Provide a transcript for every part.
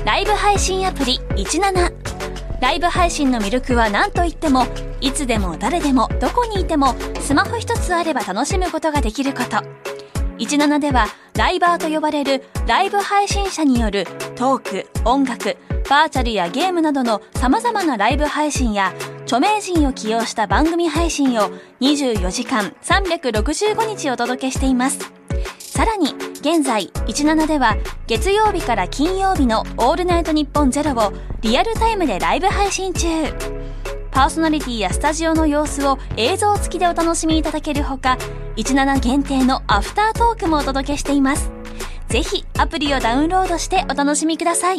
ライブ配信アプリ17。ライブ配信の魅力は何といっても、いつでも誰でもどこにいてもスマホ一つあれば楽しむことができること。17ではライバーと呼ばれるライブ配信者によるトーク、音楽、バーチャルやゲームなどの様々なライブ配信や著名人を起用した番組配信を24時間365日お届けしています。さらに現在17では月曜日から金曜日のオールナイトニッポンゼロをリアルタイムでライブ配信中。パーソナリティやスタジオの様子を映像付きでお楽しみいただけるほか、17限定のアフタートークもお届けしています。ぜひアプリをダウンロードしてお楽しみください。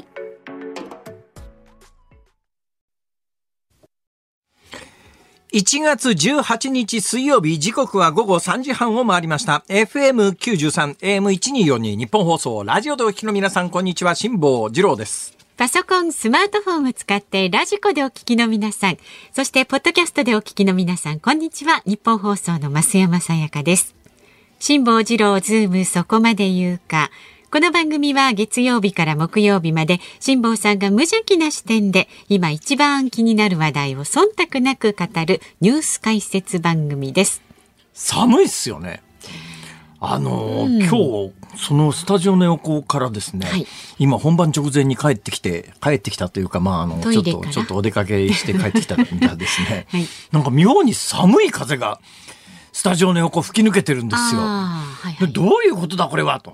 1月18日水曜日、時刻は午後3時半を回りました。 FM93 AM1242 日本放送ラジオでお聞きの皆さん、こんにちは。辛坊治郎です。 パソコン、スマートフォンを使ってラジコでお聞きの皆さん、そしてポッドキャストでお聞きの皆さん、こんにちは。日本放送の増山さやかです。辛坊治郎ズームそこまで言うか。この番組は月曜日から木曜日まで辛坊さんが無邪気な視点で今一番気になる話題を忖度なく語るニュース解説番組です。 寒いっすよね。今日そのスタジオの横からですね、はい、今本番直前に帰ってきたというか、ちょっとお出かけして帰ってきたみたいですね、はい、なんか妙に寒い風がスタジオの横吹き抜けてるんですよ、はいはい、どういうことだこれはと、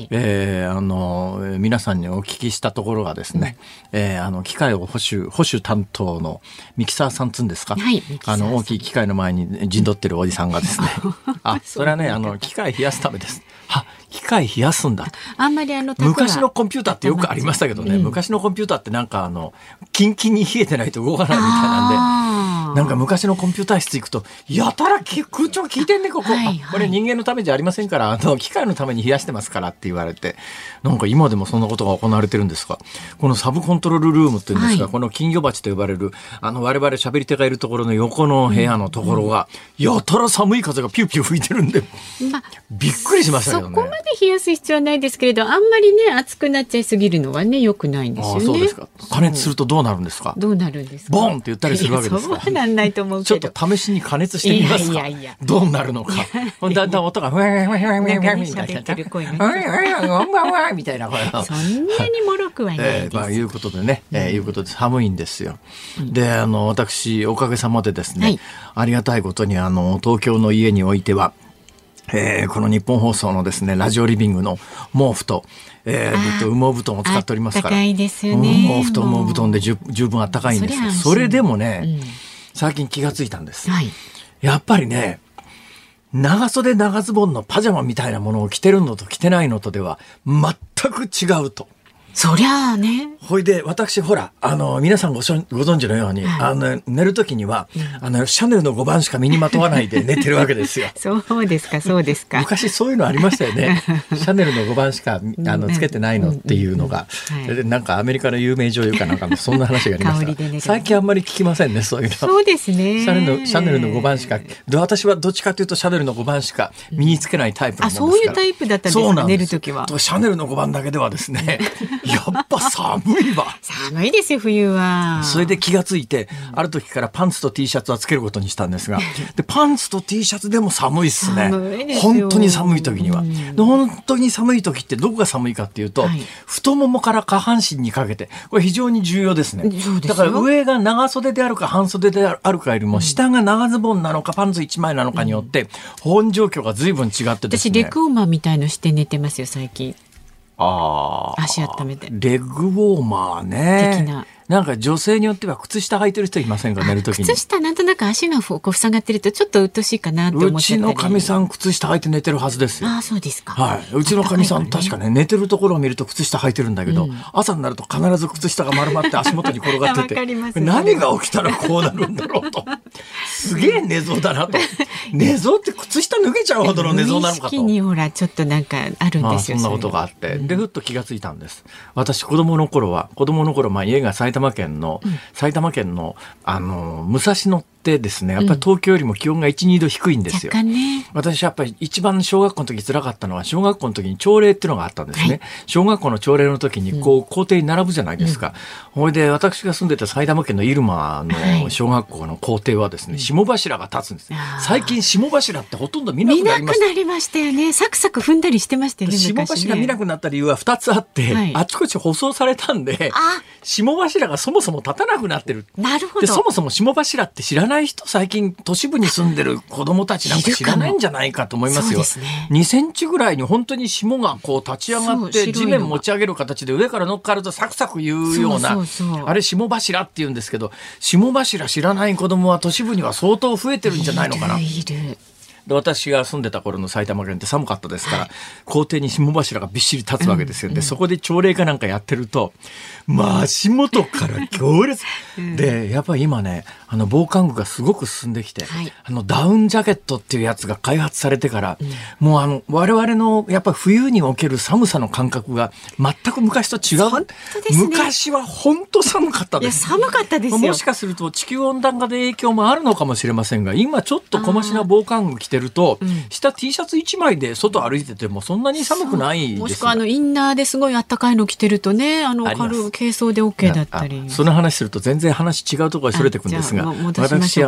皆さんにお聞きしたところがですね、機械を保守担当のミキサーさんつんですか、はい、大きい機械の前に陣取ってるおじさんがですねそれはね機械冷やすためです。機械冷やすんだ。あんまり昔のコンピューターってよくありましたけどね、昔のコンピューターってなんかキンキンに冷えてないと動かないみたいなんで、なんか昔のコンピューター室行くとやたら空調効いてんねここ、はいはい、これ人間のためじゃありませんから機械のために冷やしてますからって言われて、なんか今でもそんなことが行われてるんですが、このサブコントロールルームっていうんですが、はい、この金魚鉢と呼ばれる我々喋り手がいるところの横の部屋のところが、やたら寒い風がピューピュー吹いてるんで、びっくりしましたけどね。 そこまで冷やす必要はないですけれど、あんまりね熱くなっちゃいすぎるのはね良くないんですよね。 そうですか。加熱するとどうなるんですか。 どうなるんですか。 ボンって言ったりするわけですか。 そうなんないと思うけど、 ちょっと試しに加熱してみますか。どうなるのか。だんだん音がふわふわふわふわみたいな、みたいなそんなにもろくはないです。 いうことでね、いうことで寒いんですよ。で私おかげさまでですね、はい、ありがたいことに東京の家においては、この日本放送のですねラジオリビングの毛布と、羽毛布団を使っておりますから、 暖かいですよね。 毛布と羽毛布団で十分暖かいんですよ。それでもね、最近気がついたんです、はい、やっぱりね長袖長ズボンのパジャマみたいなものを着てるのと着てないのとでは全く違うと。 そりゃあね。 ほいで私ほら皆さんご存知のように、はい、寝るときには、シャネルの5番しか身にまとわないで寝てるわけですよ。 そうですかそうですか。 昔そういうのありましたよね。シャネルの5番しかつけてないのっていうのが、なんかアメリカの有名女優かなんかのそんな話がありました最近あんまり聞きませんねそういうの。 そうですね。 シャネルの5番しか私はどっちかというとシャネルの5番しか身につけないタイプのものですから。 そういうタイプだったんですか。寝るときはシャネルの5番だけではですねやっぱ寒いわ。 寒いですよ冬は。それで気がついて、ある時からパンツと T シャツはつけることにしたんですがでパンツと T シャツでも寒いっすね。本当に寒い時には。で本当に寒い時ってどこが寒いかっていうと、はい、太ももから下半身にかけてこれ非常に重要ですね。だから上が長袖であるか半袖であるかよりも下が長ズボンなのかパンツ1枚なのかによって保温状況が随分違ってですね。 私レッグウォーマーみたいのして寝てますよ最近。足温めて。 レッグウォーマーね。 的な。 なんか女性によっては靴下履いてる人いませんか、寝るときに。 靴下なんとなく足がこう塞がってるとちょっと鬱陶しいかなって思っちゃったり。 うちのかみさん靴下履いて寝てるはずですよ。 ああそうですか。 はい。うちのかみさん確かね寝てるところを見ると靴下履いてるんだけど、朝になると必ず靴下が丸まって足元に転がってて何が起きたらこうなるんだろうと。すげえ寝相だなと。寝相って靴下脱げちゃうほどの寝相なのかと。 無意識にほらちょっとなんかあるんですよ。 そんなことがあって、でふっと気がついたんです。私子供の頃家が埼玉県の武蔵野っってですね、やっぱり東京よりも気温が 1,2 度低いんですよ。 若干ね。 私やっぱり一番小学校の時辛かったのは、小学校の時に朝礼っていうのがあったんですね。小学校の朝礼の時にこう校庭に並ぶじゃないですか。ほいで私が住んでた埼玉県の入間の小学校の校庭はですね、霜柱が立つんです。最近霜柱ってほとんど見なくなりました。 見なくなりましたよね。サクサク踏んだりしてましたよね。 霜柱見なくなった理由は2つあって、あちこち舗装されたんで、霜柱がそもそも立たなくなってる。 なるほど。 でそもそも霜柱って知らない人、最近都市部に住んでる子供たちなんか知らないんじゃないかと思いますよ。2センチぐらいに本当に霜がこう立ち上がって地面持ち上げる形で上から乗っかるとサクサク言うような、あれ霜柱って言うんですけど、霜柱知らない子供は都市部には相当増えてるんじゃないのかな。で私が住んでた頃の埼玉県って寒かったですから、校庭に霜柱がびっしり立つわけですよ。でそこで朝礼かなんかやってると足元から強烈で、やっぱり今ね防寒具がすごく進んできて、ダウンジャケットっていうやつが開発されてから、もう我々のやっぱ冬における寒さの感覚が全く昔と違う。昔は本当寒かったです。 いや寒かったですよ。 もしかすると地球温暖化で影響もあるのかもしれませんが、今ちょっと小増しな防寒具着てると、下 T シャツ1枚で外歩いててもそんなに寒くないです。 もしくはインナーですごい暖かいの着てるとね、軽装で OK だったり。 その話すると全然話違うところにそれてくんですが、私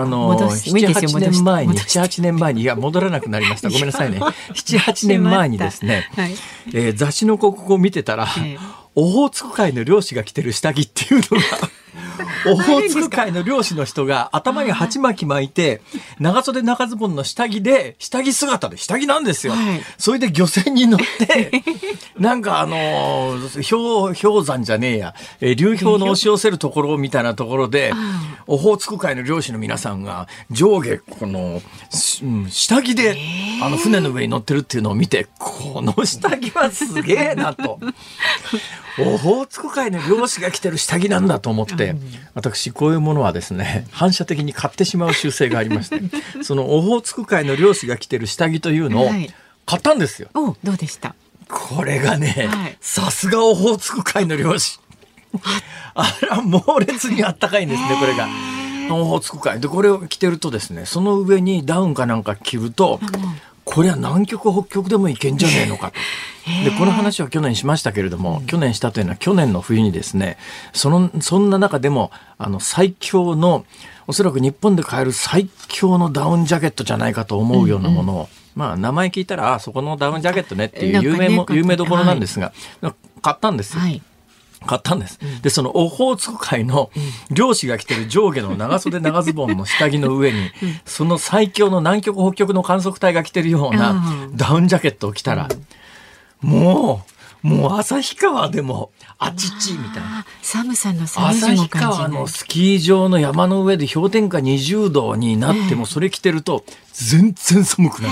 7,8 年前にいや戻らなくなりました。ごめんなさいね。7,8 年前にですね、雑誌の広告を見てたら、オホーツク海の漁師が着てる下着っていうのがオホーツク海の漁師の人が頭に鉢巻き巻いて長袖長ズボンの下着で下着姿で下着なんですよ。それで漁船に乗ってなんか氷山じゃねえや、流氷の押し寄せるところみたいなところでオホーツク海の漁師の皆さんが上下この、下着で船の上に乗ってるっていうのを見て、この下着はすげえなとオホーツク海の漁師が着てる下着なんだと思って、私こういうものはですね反射的に買ってしまう習性がありまして、そのオホーツク海の漁師が着てる下着というのを買ったんですよ。 どうでした？ これがね、さすがオホーツク海の漁師あら猛烈にあったかいんですね。これがオホーツク海で、これを着てるとですね、その上にダウンかなんか着ると、これは南極北極でもいけんじゃねえのかと。でこの話は去年しましたけれども、去年したというのは去年の冬にですね、そんな中でも最強の、おそらく日本で買える最強のダウンジャケットじゃないかと思うようなものを、名前聞いたらそこのダウンジャケットねっていう有名どころなんですが、買ったんですよ。買ったんです。でそのオホーツク海の漁師が着てる上下の長袖長ズボンの下着の上にその最強の南極北極の観測隊が着てるようなダウンジャケットを着たら、もう旭川でもあちちみたいな、 寒さのサイズも感じない。 旭川のスキー場の山の上で氷点下20度になってもそれ着てると全然寒くない。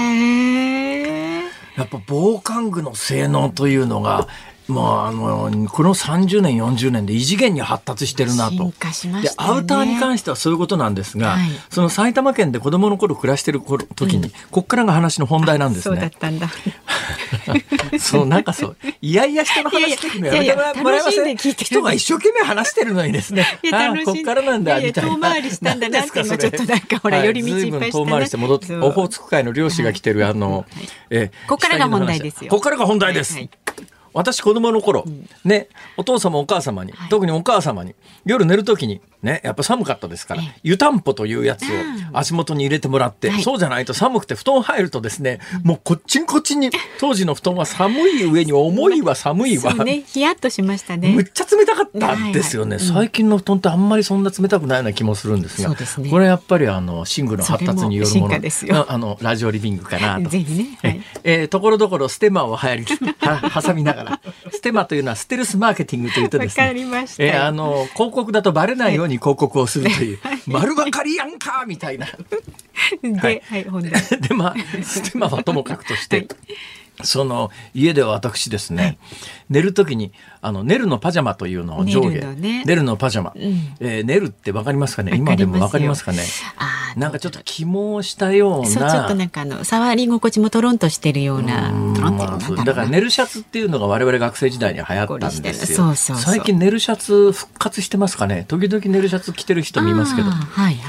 やっぱ防寒具の性能というのがこの30年40年で異次元に発達してるなと。 進化しましたね。 でアウターに関してはそういうことなんですが、その埼玉県で子供の頃暮らしてる時に、こっからが話の本題なんですね。 そうだったんだなんかそういやいや人の話してるのやめてもらえません？人が一生懸命話してるのにですね、こっからなんだみたいな。 遠回りしたんだなって今ちょっとなんかほら寄り道いっぱいしたな。 遠回りして戻ってオホーツク海の漁師が着てるここからが本題ですよ。 ここからが本題です。私子供の頃、お父様お母様に、特にお母様に夜寝る時にね、やっぱ寒かったですから湯たんぽというやつを足元に入れてもらって、そうじゃないと寒くて布団入るとですね、もうこっちんこっちに当時の布団は寒い上に重いわ寒いわ、 ヒヤッとしましたね。 むっちゃ冷たかったんですよね。最近の布団ってあんまりそんな冷たくないような気もするんですが、これやっぱり寝具の発達によるもの、ラジオリビングかなと。 ぜひね、 ところどころステマを挟みながらステマというのはステルスマーケティングというとですね、 わかりました。 広告だとバレないように広告をするという、丸分かりやんかみたいなで、ステマはともかくとして、家では私ですね、寝るときにネルのパジャマというのを上下、ネルのパジャマ、ネルってわかりますかね？今でもわかりますかね？なんかちょっと起毛したような、 ちょっとなんか触り心地もトロンとしてるような、 だからネルシャツっていうのが我々学生時代に流行ったんですよ。最近ネルシャツ復活してますかね？時々ネルシャツ着てる人見ますけど、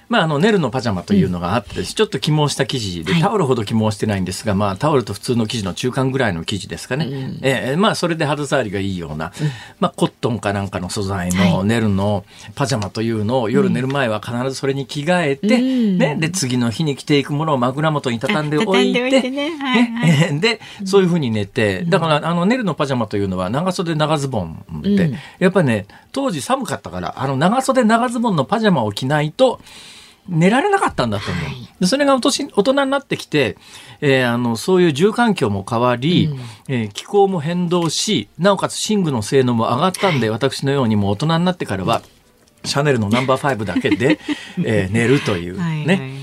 ネルのパジャマというのがあって、ちょっと起毛した生地で、タオルほど起毛してないんですが、タオルと普通の生地の中間ぐらいの生地ですかね。それで肌触りがいいような、コットンかなんかの素材のネルのパジャマというのを、夜寝る前は必ずそれに着替えて、で、次の日に着ていくものを枕元に畳んでおいて、で、そういうふうに寝て、だから、ネルのパジャマというのは長袖長ズボンで、やっぱりね、当時寒かったから、長袖長ズボンのパジャマを着ないと、寝られなかったんだと思う。でそれが大人になってきて、そういう住環境も変わり、気候も変動し、なおかつ寝具の性能も上がったんで、私のようにもう大人になってからは、シャネルのナンバー5だけで、寝るというね。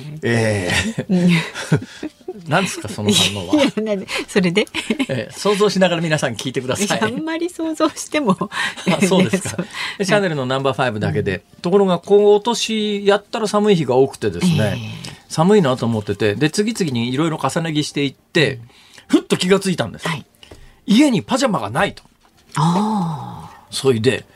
何ですかその反応は。 それで、 想像しながら皆さん聞いてください。 あんまり想像してもそうですか。シャネルのナンバー5だけで、ところが今年やったら寒い日が多くてですね、寒いなと思ってて、で次々にいろいろ重ね着していって、ふっと気がついたんです、家にパジャマがないと。それで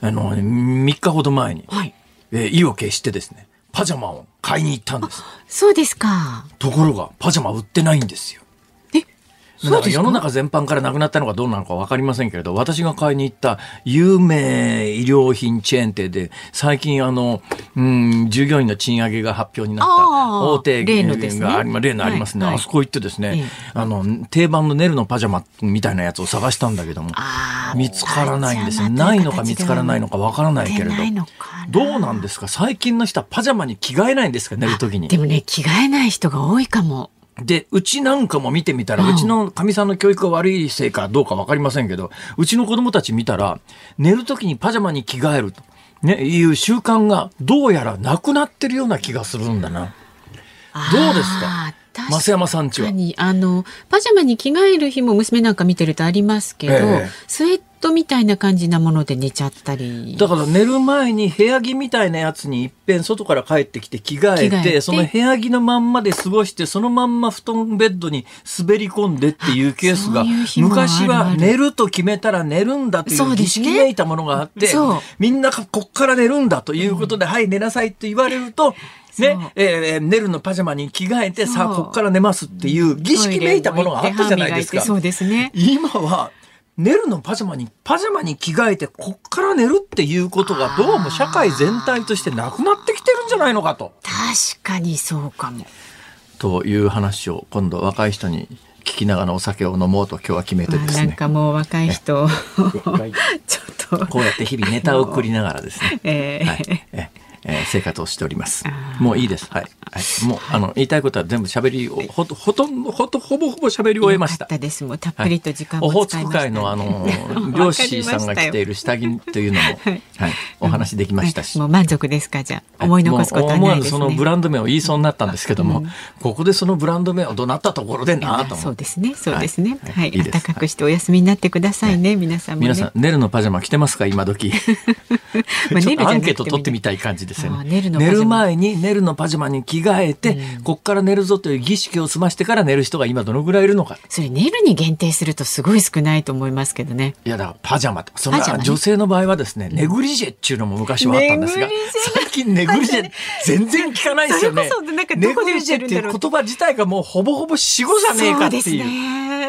3日ほど前に、意を決してですね、パジャマを買いに行ったんです。 そうですか。 ところがパジャマ売ってないんですよ。なんか世の中全般からなくなったのかどうなのか分かりませんけれど、私が買いに行った有名衣料品チェーン店で、最近従業員の賃上げが発表になった大手例のですね、 例のありますね、あそこ行ってですね、定番のネルのパジャマみたいなやつを探したんだけども、見つからないんですよ。ないのか見つからないのか分からないけれど、どうなんですか、最近の人はパジャマに着替えないんですか、寝るときに。 でもね、着替えない人が多いかも。 で、うちなんかも見てみたら、うちのかみさんの教育が悪いせいかどうか分かりませんけど、うちの子供たち見たら、寝るときにパジャマに着替えると、いう習慣がどうやらなくなってるような気がするんだな。どうですか増山さんちは。 パジャマに着替える日も娘なんか見てるとありますけど、スウェットみたいな感じなもので寝ちゃったり。 だから寝る前に部屋着みたいなやつにいっぺん外から帰ってきて着替えて、その部屋着のまんまで過ごして、そのまんま布団ベッドに滑り込んでっていうケースが、昔は寝ると決めたら寝るんだという儀式めいたものがあって、みんなこっから寝るんだということで、はい寝なさいって言われると、寝るのパジャマに着替えて、さあこっから寝ますっていう儀式めいたものがあったじゃないですか。 そうですね。 今は寝るのパジャマに着替えてこっから寝るっていうことがどうも社会全体としてなくなってきてるんじゃないのかと。 確かにそうかも。 という話を今度若い人に聞きながらお酒を飲もうと今日は決めてですね。 なんかもう若い人ちょっとこうやって日々ネタを送りながらですね。生活をしております。もういいです。はい。もう言いたいことは全部喋りをほぼ喋り終えました。 よかったです。もうたっぷりと時間も使いました、ね。 オホーツク海の漁師さんが着ている下着というのもお話できましたし、 もう満足ですか。じゃあ思い残すことはないですね。 思わずそのブランド名を言いそうになったんですけども、ここでそのブランド名をどなったところでなと思って。 そうですね。そうですね。はい。暖かくしてお休みになってくださいね。皆さんもね。 皆さんネルのパジャマ着てますか今時。ちょっとアンケート取ってみたい感じですよね。寝る前にネルのパジャマに着替えて、こっから寝るぞという儀式を済ましてから寝る人が今どのぐらいいるのか。 それネルに限定するとすごい少ないと思いますけどね。 いやだからパジャマとその女性の場合はですね、ネグリジェっていうのも昔はあったんですが、最近ネグリジェ全然聞かないですよね。ネグリジェっていう言葉自体がもうほぼほぼ死語じゃねえかっていう。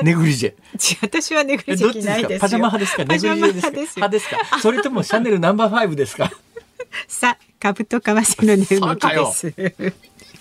ネグリジェ。 私はネグリジェ着ないですよ。 パジャマ派ですかネグリジェですかそれともシャネルナンバー5ですか。 さあ株と為替の値動きです。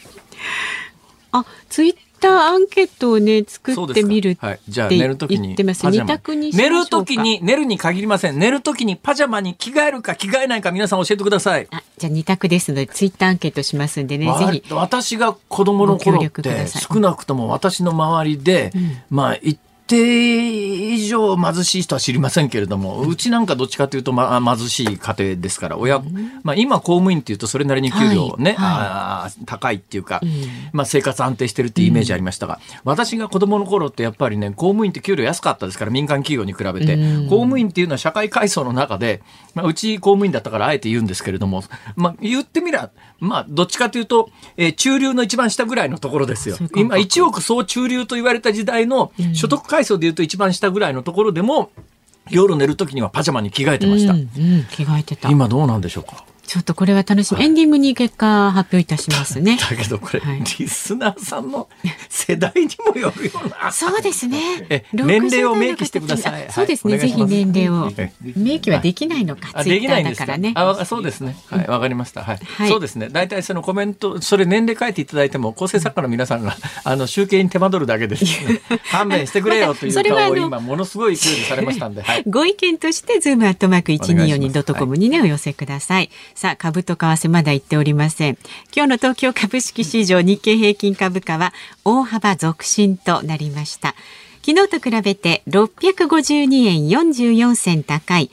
ツイッターアンケートをね作ってみるってじゃあ寝るときに言ってます。2択にしましょうか。 寝るときに寝るに限りません。寝るときにパジャマに着替えるか着替えないか皆さん教えてください。 じゃあ2択ですのでツイッターアンケートしますんでね、ぜひ。 私が子供の頃って少なくとも私の周りで、一定以上貧しい人は知りませんけれども、うちなんかどっちかというと、貧しい家庭ですから今公務員っていうとそれなりに給料ね、高いっていうか、生活安定してるっていうイメージありましたが、私が子供の頃ってやっぱりね、公務員って給料安かったですから、民間企業に比べて、公務員っていうのは社会階層の中で、うち公務員だったからあえて言うんですけれども、言ってみりゃどっちかというと、中流の一番下ぐらいのところですよ。今1億総中流と言われた時代の所得階層でいうと一番下ぐらいのところでも夜寝るときにはパジャマに着替えてました。 着替えてた。 今どうなんでしょうか。 ちょっとこれは楽しみ。エンディングに結果発表いたしますね。 だけどこれ、リスナーさんの世代にもよるような。 そうですね。 年齢を明記してください。 そうですね。ぜひ年齢を明記はできないのか。ツイッターだからね。 そうですね。はい、わかりました。はい。そうですね。大体そのコメント、それ年齢書いていただいても構成作家の皆さんが集計に手間取るだけですね。勘弁してくれよという顔を今ものすごい勢いでされましたんで。 ご意見としてzoom@1242.com にねお寄せください。さあ、株と為替まだ言っておりません。今日の東京株式市場日経平均株価は大幅続伸となりました。昨日と比べて652円44銭高い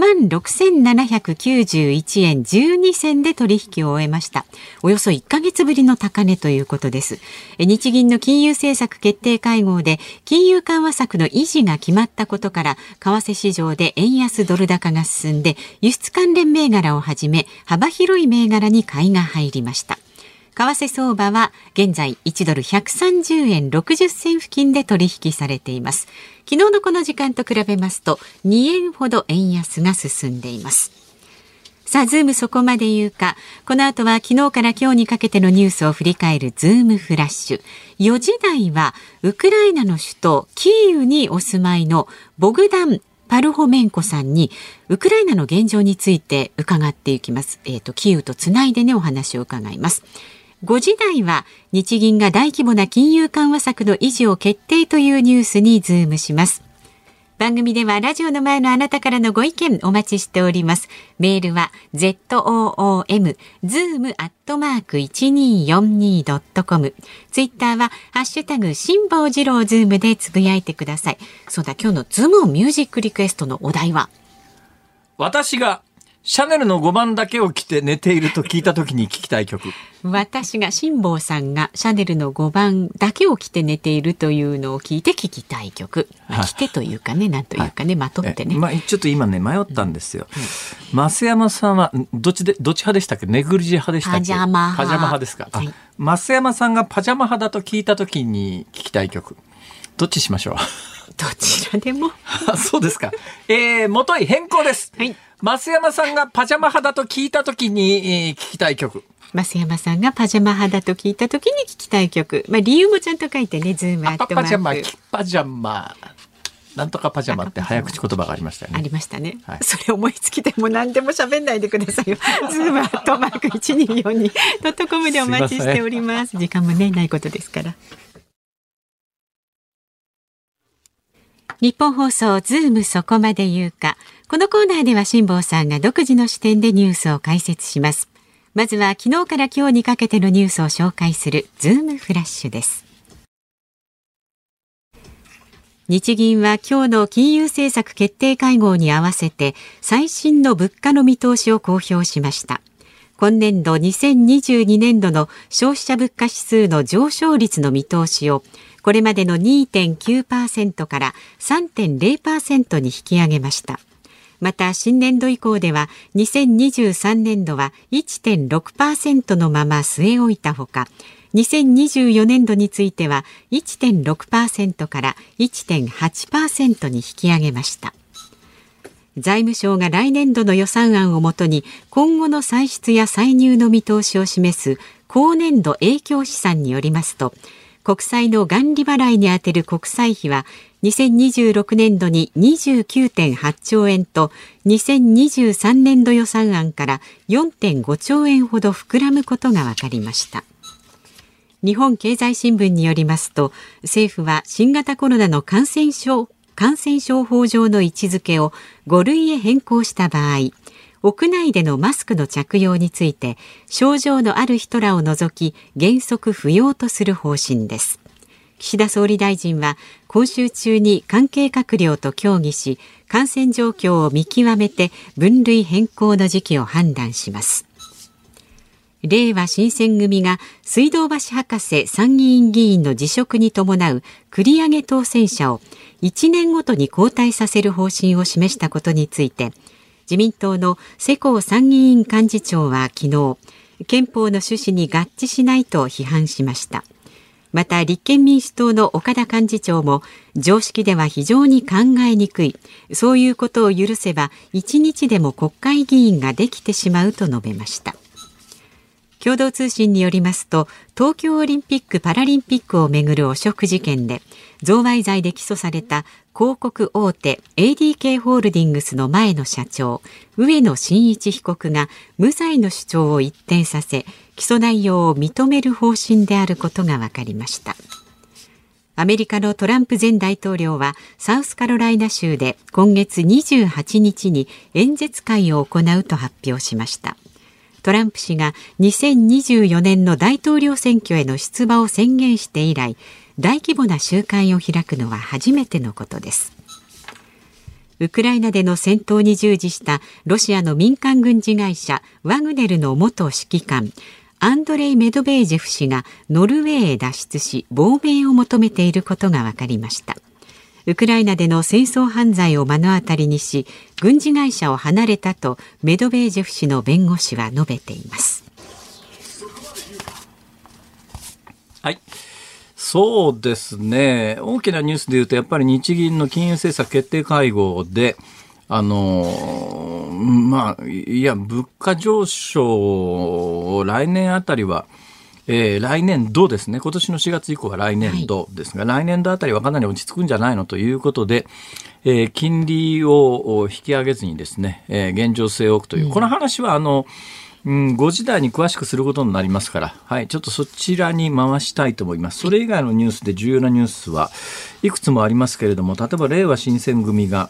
26,791 円12銭で取引を終えました。およそ1ヶ月ぶりの高値ということです。日銀の金融政策決定会合で金融緩和策の維持が決まったことから為替市場で円安ドル高が進んで輸出関連銘柄をはじめ幅広い銘柄に買いが入りました。為替相場は現在1ドル130円60銭付近で取引されています。昨日のこの時間と比べますと2円ほど円安が進んでいます。さあ、ズームそこまで言うか。この後は昨日から今日にかけてのニュースを振り返るズームフラッシュ。4時台はウクライナの首都キーウにお住まいのボグダン・パルホメンコさんにウクライナの現状について伺っていきます。キーウとつないでねお話を伺います。5時台は日銀が大規模な金融緩和策の維持を決定というニュースにズームします。番組ではラジオの前のあなたからのご意見お待ちしております。メールは zoom@1242.com、 ツイッターはハッシュタグ辛坊治郎ズームでつぶやいてください。そうだ、今日のズームミュージックリクエストのお題は、 私がシャネルの5番だけを着て寝ていると聞いた時に聞きたい曲。 私が辛坊さんがシャネルの5番だけを着て寝ているというのを聞いて聞きたい曲。着てというかね、なんというかね、まとってね。 ちょっと今ね迷ったんですよ。増山さんはどっち派でしたっけ？ネグリジェ派でしたっけ？パジャマ派ですか？増山さんがパジャマ派だと聞いた時に聞きたい曲。どっちしましょう？ どちらでも。 そうですか。元い変更です。はい。増山さんがパジャマ派だと聞いたときに、聞きたい曲。 増山さんがパジャマ派だと聞いたときに聞きたい曲。理由もちゃんと書いてね、ズームアットマーク。 パジャマ、なんとかパジャマって早口言葉がありましたよね。 ありましたね。はい、それ思いつきでも何でも喋んないでくださいよ。ズームアットマーク 1242.com でお待ちしております。時間もね、ないことですから。日本放送ズームそこまで言うか。このコーナーでは辛坊さんが独自の視点でニュースを解説します。まずは昨日から今日にかけてのニュースを紹介するズームフラッシュです。日銀は今日の金融政策決定会合に合わせて最新の物価の見通しを公表しました。今年度2022年度の消費者物価指数の上昇率の見通しをこれまでの 2.9% から 3.0% に引き上げました。また新年度以降では2023年度は 1.6% のまま据え置いたほか、2024年度については 1.6% から 1.8% に引き上げました。財務省が来年度の予算案をもとに今後の歳出や歳入の見通しを示す後年度影響試算によりますと、国債の元利払いに充てる国債費は2026年度に 29.8 兆円と2023年度予算案から 4.5 兆円ほど膨らむことが分かりました。日本経済新聞によりますと、政府は新型コロナの感染症法上の位置づけを5類へ変更した場合、屋内でのマスクの着用について症状のある人らを除き原則不要とする方針です。岸田総理大臣は今週中に関係閣僚と協議し、感染状況を見極めて分類変更の時期を判断します。れいわ新選組が水道橋博士参議院議員の辞職に伴う繰り上げ当選者を1年ごとに交代させる方針を示したことについて、自民党の世耕参議院幹事長は昨日、憲法の趣旨に合致しないと批判しました。 また立憲民主党の岡田幹事長も、常識では非常に考えにくい、そういうことを許せば1日でも国会議員ができてしまうと述べました。共同通信によりますと、東京オリンピック・パラリンピックをめぐる汚職事件で贈賄罪で起訴された広告大手 ADK ホールディングスの前の社長上野真一被告が無罪の主張を一転させ、起訴内容を認める方針であることが分かりました。アメリカのトランプ前大統領はサウスカロライナ州で今月28日に演説会を行うと発表しました。トランプ氏が2024年の大統領選挙への出馬を宣言して以来、大規模な集会を開くのは初めてのことです。ウクライナでの戦闘に従事したロシアの民間軍事会社ワグネルの元指揮官アンドレイ・メドベージェフ氏がノルウェーへ脱出し、亡命を求めていることが分かりました。ウクライナでの戦争犯罪を目の当たりにし、軍事会社を離れたとメドベージェフ氏の弁護士は述べています。 はい、そうですね。大きなニュースでいうと、やっぱり日銀の金融政策決定会合で、物価上昇を来年あたりは、来年度ですね。今年の4月以降は来年度ですが、来年度あたりはかなり落ち着くんじゃないのということで、金利を引き上げずにですね、現状据え置くという、この話は5時台に詳しくすることになりますから、はい、ちょっとそちらに回したいと思います。それ以外のニュースで重要なニュースはいくつもありますけれども、例えばれいわ新選組が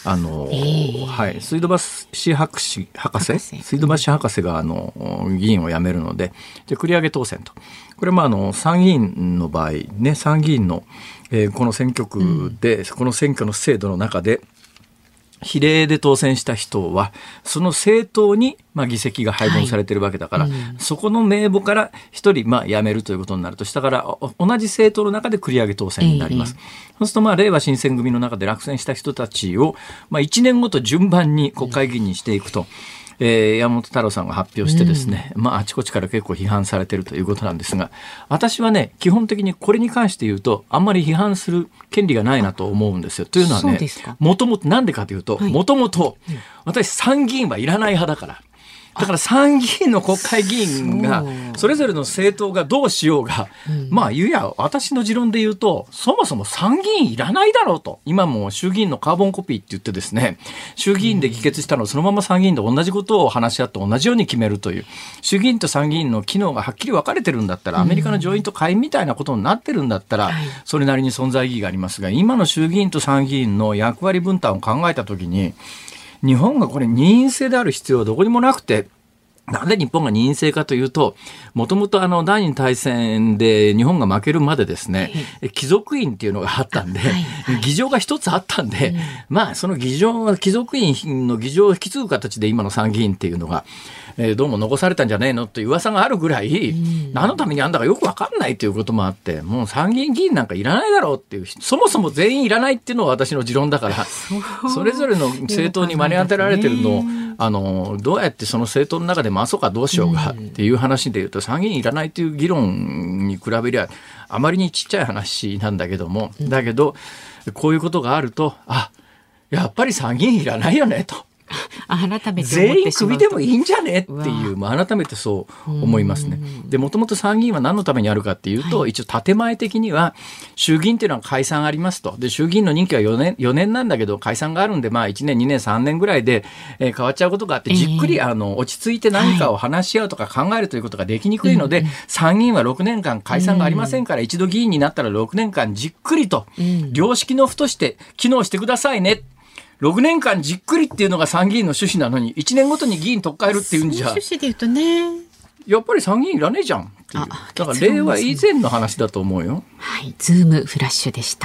水道橋博士が議員を辞めるので、繰り上げ当選と。これ参議院の場合ね、参議院の、この選挙区で、この選挙の制度の中で比例で当選した人はその政党に議席が配分されているわけだから、そこの名簿から一人辞めるということになると、下から同じ政党の中で繰り上げ当選になります。そうするとれいわ新選組の中で落選した人たちを1年ごと順番に国会議員にしていくと、山本太郎さんが発表してですね、あちこちから結構批判されているということなんですが、私はね、基本的にこれに関して言うとあんまり批判する権利がないなと思うんですよ。というのはね、もともとなんでかというと、もともと私参議院はいらない派だから。だから参議院の国会議員がそれぞれの政党がどうしようが、私の持論で言うと、そもそも参議院いらないだろうと。今も衆議院のカーボンコピーって言ってですね、衆議院で議決したのをそのまま参議院で同じことを話し合って同じように決めるという、衆議院と参議院の機能がはっきり分かれてるんだったら、アメリカの上院と下院みたいなことになってるんだったら、それなりに存在意義がありますが、今の衆議院と参議院の役割分担を考えたときに、日本がこれ二院制である必要はどこにもなくて、なんで日本が二院制かというと、もともと第二次大戦で日本が負けるまでですね、貴族院っていうのがあったんで、議場が一つあったんで、その貴族院の議場を引き継ぐ形で今の参議院っていうのが、どうも残されたんじゃねえのっていう噂があるぐらい、何のためにあんだかよく分かんないということもあって、もう参議院議員なんかいらないだろうっていう、そもそも全員いらないっていうのは私の持論だから、それぞれの政党に真に当てられてるのをどうやってその政党の中で回そうかどうしようかっていう話でいうと、参議院いらないという議論に比べりゃあまりにちっちゃい話なんだけども、だけどこういうことがあると、やっぱり参議院いらないよねと。 改めて全員クビでもいいんじゃねっていう、改めてそう思いますね。で、もともと参議院は何のためにあるかっていうと、一応建前的には衆議院っていうのは解散ありますと。で、衆議院の任期は4年なんだけど解散があるんで、1年2年3年ぐらいで変わっちゃうことがあって、じっくり落ち着いて何かを話し合うとか考えるということができにくいので、参議院は6年間解散がありませんから、一度議員になったら6年間じっくりと良識の府として機能してくださいね。6年間じっくりっていうのが参議院の趣旨なのに、1年ごとに議員取っ替えるっていうんじゃ、 趣旨で言うとね、 やっぱり参議院いらねえじゃんっていう。だから令和以前の話だと思うよ。 はい、ズームフラッシュでした。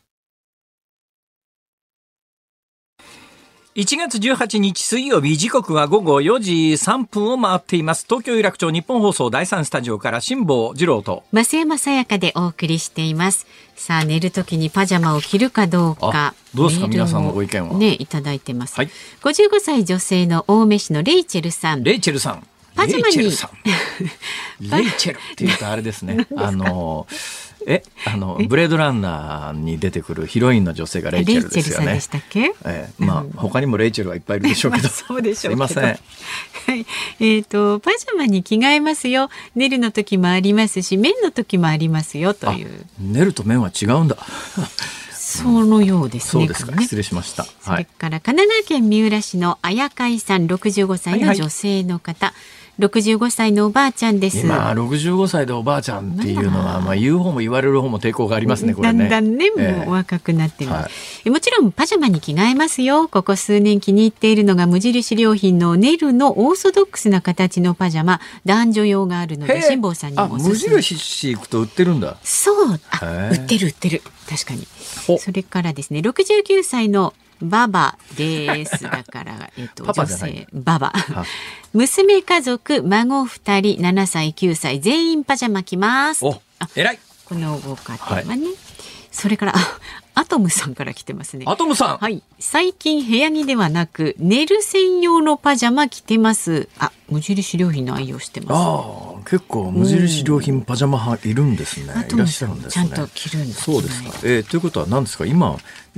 1月18日水曜日、時刻は午後4時3分を回っています。東京有楽町日本放送第3スタジオから辛坊治郎と増山さやかでお送りしています。さあ、寝るときにパジャマを着るかどうか、 どうですか皆さんのご意見は。 いただいてます。55歳女性の青梅市のレイチェルさん。 パジャマにレイチェルさんレイチェルって言うとあれですねブレードランナーに出てくるヒロインの女性がレイチェルですよね。 レイチェルさんでしたっけ？ 他にもレイチェルはいっぱいいるでしょうけど、 そうでしょうけど、 すいません。はい、 パジャマに着替えますよ。寝るの時もありますし、麺の時もありますよという。 寝ると麺は違うんだ。 そのようですね。 そうですか。失礼しました。 それから神奈川県三浦市の綾海さん、65歳の女性の方。はいはい、65歳のおばあちゃんです。 今65歳でおばあちゃんっていうのは、言う方も言われる方も抵抗がありますね。これね。 だんだんね、もうお若くなってます。もちろんパジャマに着替えますよ。ここ数年気に入っているのが無印良品のネルのオーソドックスな形のパジャマ、男女用があるので辛坊さんにもおすすめ。 無印行くと売ってるんだ。 そう、売ってる確かに。それからですね、69歳のババです。だから女性ババ。娘家族孫2人7歳9歳全員パジャマ着ます。 偉い。 このご家庭はね。それからアトムさんから来てますね。 アトムさん。 はい。最近部屋着ではなく寝る専用のパジャマ着てます。無印良品の愛用してます。 結構無印良品パジャマ派いるんですね。いらっしゃるんですね。 ちゃんと着るんですね。 そうですか。ということは何ですか。今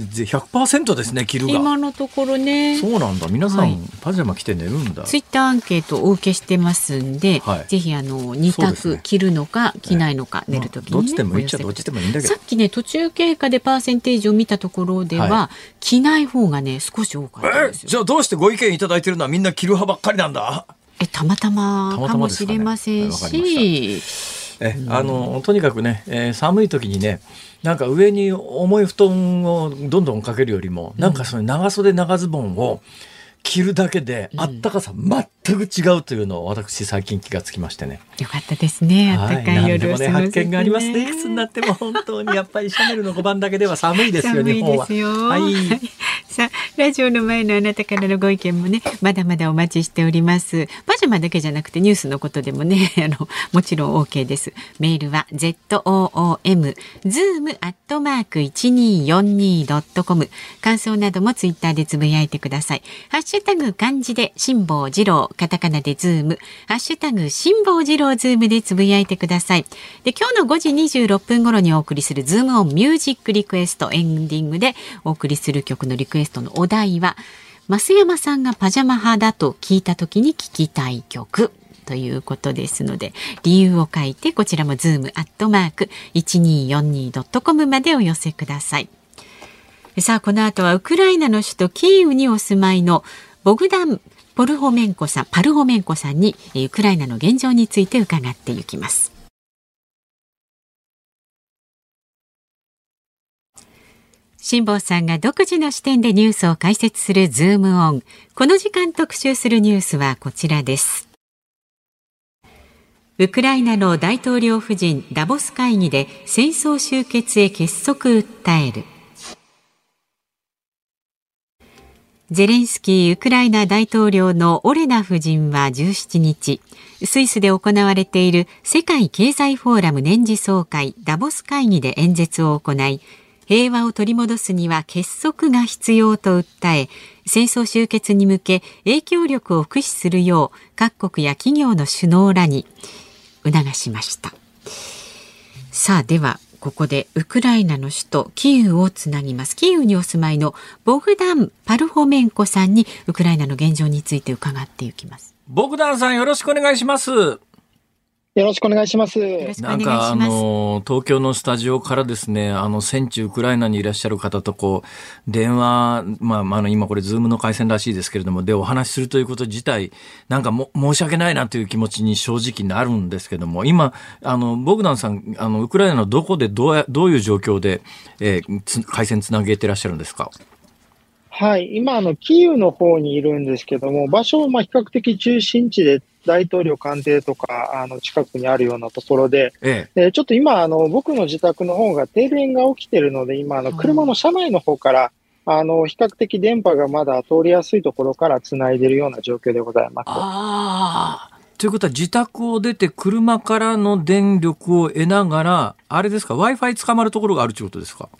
100% ですね。着るが。 今のところね。 そうなんだ。皆さん、パジャマ着て寝るんだ。 ツイッターアンケートをお受けしてますんで、ぜひ2択着るのか着ないのか、寝るときに、 どっちでもいいっちゃどっちでもいいんだけど。 さっきね途中経過でパーセンテージを見たところでは、着ない方がね少し多かったんですよ。 じゃあどうしてご意見いただいてるのはみんな着る派ばっかりなんだ。 たまたまかもしれませんし、 とにかくね、寒い時にね、なんか上に重い布団をどんどんかけるよりも、なんかその長袖長ズボンを着るだけであったかさ全く違うというのを私最近気がつきましてね。 よかったですね。あったかい夜を過ごせてね。 発見がありますね。いくつになっても本当にやっぱりシャネルの5番だけでは寒いですよ。 寒いですよ。はい。さあラジオの前のあなたからのご意見もねまだまだお待ちしております。パジャマだけじゃなくてニュースのことでもねもちろん OK です。メールは zoom@1242.com 感想などもツイッターでつぶやいてください。ハッシュタグ漢字で辛坊治郎、カタカナでズーム、ハッシュタグ辛坊治郎ズームでつぶやいてください。で今日の5時26分頃にお送りするズームオンミュージックリクエストエンディングでお送りする曲のリクエストのお題は増山さんがパジャマ派だと聞いた時に聴きたい曲ということですので理由を書いてこちらもzoom@1242.com までお寄せください。さあこの後はウクライナの首都キーウにお住まいのボグダン・パルホメンコさんにウクライナの現状について伺っていきます。辛坊さんが独自の視点でニュースを解説するズームオン。この時間特集するニュースはこちらです。ウクライナの大統領夫人ダボス会議で戦争終結へ結束訴える。ゼレンスキーウクライナ大統領のオレナ夫人は17日、スイスで行われている世界経済フォーラム年次総会ダボス会議で演説を行い、平和を取り戻すには結束が必要と訴え、戦争終結に向け影響力を駆使するよう各国や企業の首脳らに促しました。さあではここでウクライナの首都キーウをつなぎます。キーウにお住まいのボグダン・パルホメンコさんにウクライナの現状について伺っていきます。 ボグダンさんよろしくお願いします。 よろしくお願いします。 なんか東京のスタジオからですね、戦地ウクライナにいらっしゃる方と電話、今これズームの回線らしいですけれども、でお話しするということ自体なんか申し訳ないなという気持ちに正直なるんですけども、今ボグダンさんウクライナのどこでどういう状況で、回線つなげてらっしゃるんですか？ はい、今キーウの方にいるんですけども、場所は比較的中心地で大統領官邸とか近くにあるようなところで、ちょっと今僕の自宅の方が停電が起きているので、今車の車内の方から比較的電波がまだ通りやすいところからつないでいるような状況でございます。 ということは自宅を出て車からの電力を得ながらあれですか、 Wi-Fi 捕まるところがあるということですか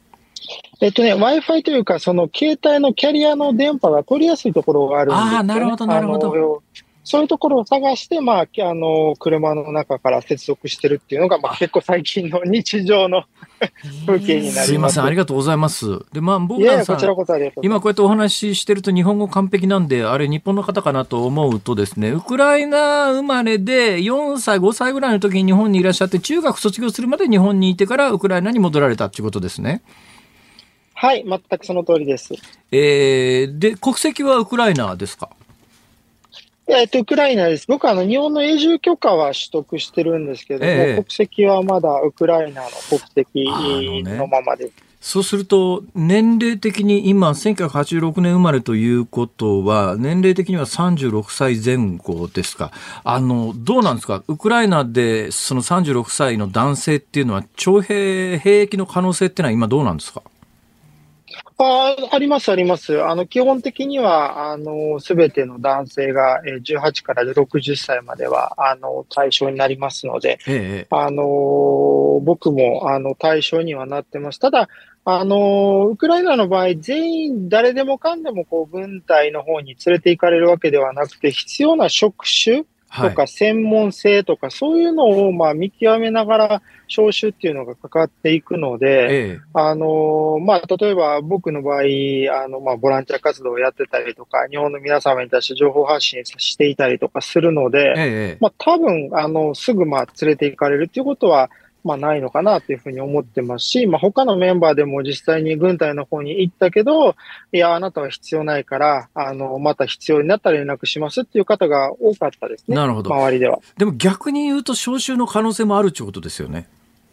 ？Wi-Fi というか、その携帯のキャリアの電波が取りやすいところがあるんですよね。 なるほど。 そういうところを探して、車の中から接続してるっていうのが、結構最近の日常の風景になります。 すいません、ありがとうございます。で、僕らさん、今こうやってお話ししてると日本語完璧なんで、あれ日本の方かなと思うとですね、ウクライナ生まれで4歳、5歳ぐらいの時に日本にいらっしゃって、中学卒業するまで日本にいてからウクライナに戻られたっていうことですね。 はい、全くその通りです。 で、国籍はウクライナですか？ ウクライナです。僕は日本の永住許可は取得してるんですけども、国籍はまだウクライナの国籍のままです。 そうすると、年齢的に今、1986年生まれということは、年齢的には36歳前後ですか。どうなんですか？ウクライナでその36歳の男性っていうのは、兵役の可能性っていうのは今どうなんですか？ あります、あります。基本的には、すべての男性が18から60歳までは、対象になりますので、僕も、対象にはなってます。ただ、ウクライナの場合、全員誰でもかんでも軍隊の方に連れて行かれるわけではなくて、必要な職種とか専門性とか、そういうのを見極めながら招集っていうのがかかっていくので、例えば僕の場合、ボランティア活動をやってたりとか、日本の皆様に対して情報発信していたりとかするので、多分、すぐ連れて行かれるっていうことは、ないのかなというふうに思ってますし、他のメンバーでも実際に軍隊の方に行ったけど、いや、あなたは必要ないから、また必要になったら連絡しますっていう方が多かったですね。 なるほど。 周りでは。 でも逆に言うと、招集の可能性もあるということですよね。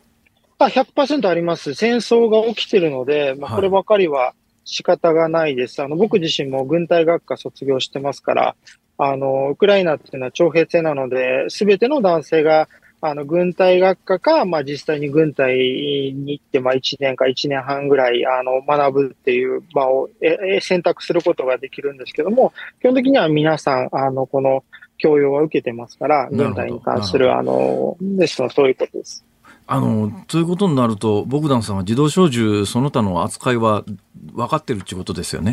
100% あります。戦争が起きてるので、こればかりは仕方がないです。僕自身も軍隊学科卒業してますから、ウクライナっていうのは徴兵制なので、すべての男性が軍隊学科か、実際に軍隊に行って、1年か1年半ぐらい、学ぶっていう場を選択することができるんですけども、基本的には皆さん、この教養は受けてますから、軍隊に関する、ですの、そういうことです。 ということになると、ボグダンさんは自動小銃その他の扱いは分かってるっていうことですよね。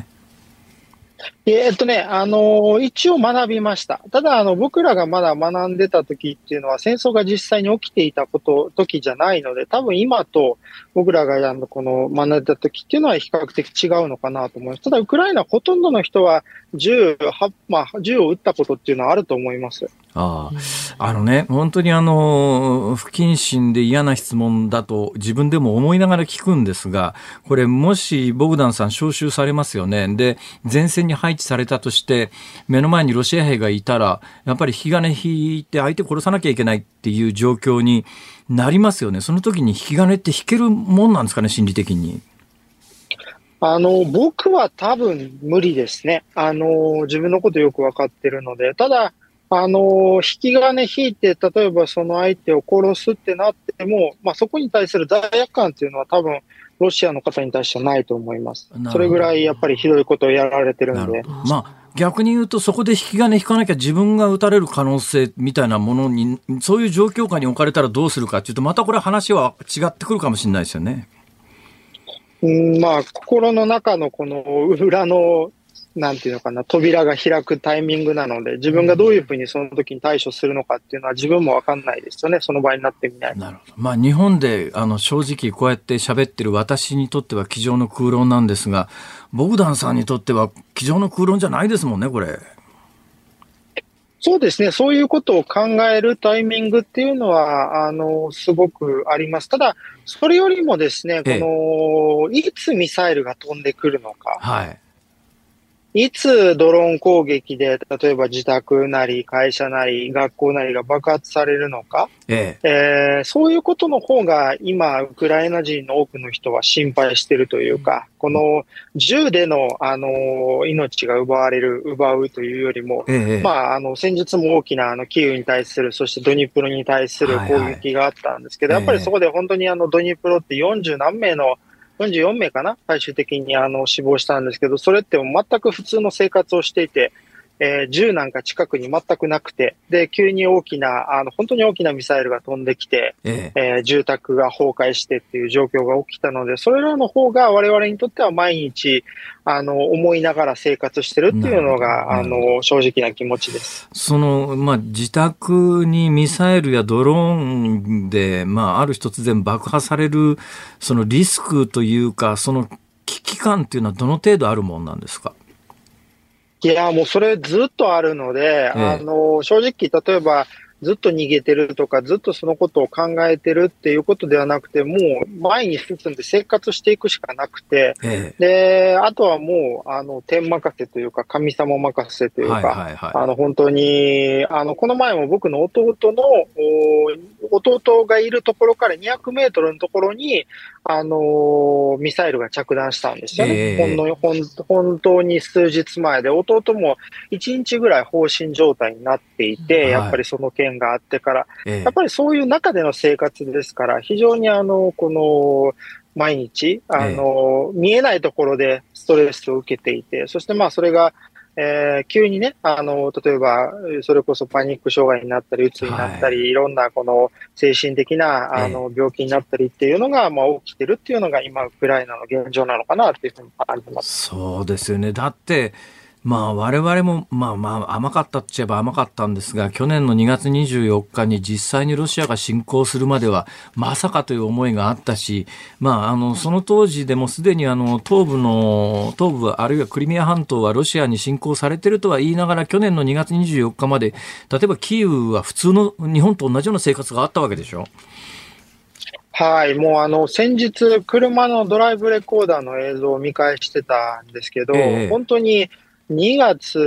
一応学びました。ただ、僕らがまだ学んでた時っていうのは戦争が実際に起きていた時じゃないので、多分今と僕らがこの学んでた時っていうのは比較的違うのかなと思います。ただ、ウクライナほとんどの人は銃を撃ったことっていうのはあると思います。 本当に不謹慎で嫌な質問だと自分でも思いながら聞くんですが、これもしボグダンさん招集されますよね。で、前線に配置されたとして、目の前にロシア兵がいたら、やっぱり引き金引いて相手殺さなきゃいけないっていう状況になりますよね。その時に引き金って引けるもんなんですかね、心理的に。 僕は多分無理ですね。自分のことよくわかってるので。ただ、引き金引いて、例えばその相手を殺すってなっても、そこに対する罪悪感っていうのは多分、ロシアの方に対してはないと思います。それぐらいやっぱりひどいことをやられてるんで。 逆に言うと、そこで引き金引かなきゃ自分が撃たれる可能性みたいなものに、そういう状況下に置かれたらどうするかっていうと、またこれ話は違ってくるかもしれないですよね。 心の中のこの裏の、なんていうのかな、扉が開くタイミングなので、自分がどういうふうにその時に対処するのかっていうのは自分もわかんないですよね、その場合になってみないと。 なるほど。日本で正直こうやって喋ってる私にとっては机上の空論なんですが、ボグダンさんにとっては机上の空論じゃないですもんね、これ。 そうですね。そういうことを考えるタイミングっていうのは、すごくあります。ただ、それよりもですね、いつミサイルが飛んでくるのか。いつドローン攻撃で、例えば自宅なり会社なり学校なりが爆発されるのか、そういうことの方が今、ウクライナ人の多くの人は心配しているというか、この銃での、命が奪うというよりも、先日も大きなキーウに対する、そしてドニプロに対する攻撃があったんですけど、やっぱりそこで本当にドニプロって44名かな最終的に死亡したんですけど、それって全く普通の生活をしていて、 銃なんか近くに全くなくて、で、急に大きな、本当に大きなミサイルが飛んできて、住宅が崩壊してっていう状況が起きたので、それらの方が我々にとっては毎日、思いながら生活してるっていうのが、正直な気持ちです。 自宅にミサイルやドローンで、ある日突然爆破される、そのリスクというか、その危機感っていうのはどの程度あるもんなんですか？ いや、もうそれずっとあるので、正直、例えば、ずっと逃げてるとか、ずっとそのことを考えてるっていうことではなくて、もう前に進んで生活していくしかなくて、で、あとはもう、天任せというか、神様任せというか、本当に、この前も僕の弟がいるところから200メートルのところに、ミサイルが着弾したんですよね。本当に数日前で、弟も1日ぐらい放心状態になっていて、やっぱりその件があってから、やっぱりそういう中での生活ですから、非常に毎日、見えないところでストレスを受けていて、そしてそれが、急にね、例えば、それこそパニック障害になったり、うつになったり、いろんな精神的な、病気になったりっていうのが、起きてるっていうのが今、ウクライナの現状なのかなっていうふうに感じます。 そうですよね。だって、我々も、甘かったっちゃえば甘かったんですが、去年の2月24日に実際にロシアが侵攻するまでは、まさかという思いがあったし、その当時でもすでに東部、あるいはクリミア半島はロシアに侵攻されているとは言いながら、去年の2月24日まで、例えばキーウは普通の日本と同じような生活があったわけでしょ？ はい、もう先日、車のドライブレコーダーの映像を見返してたんですけど、本当に、2月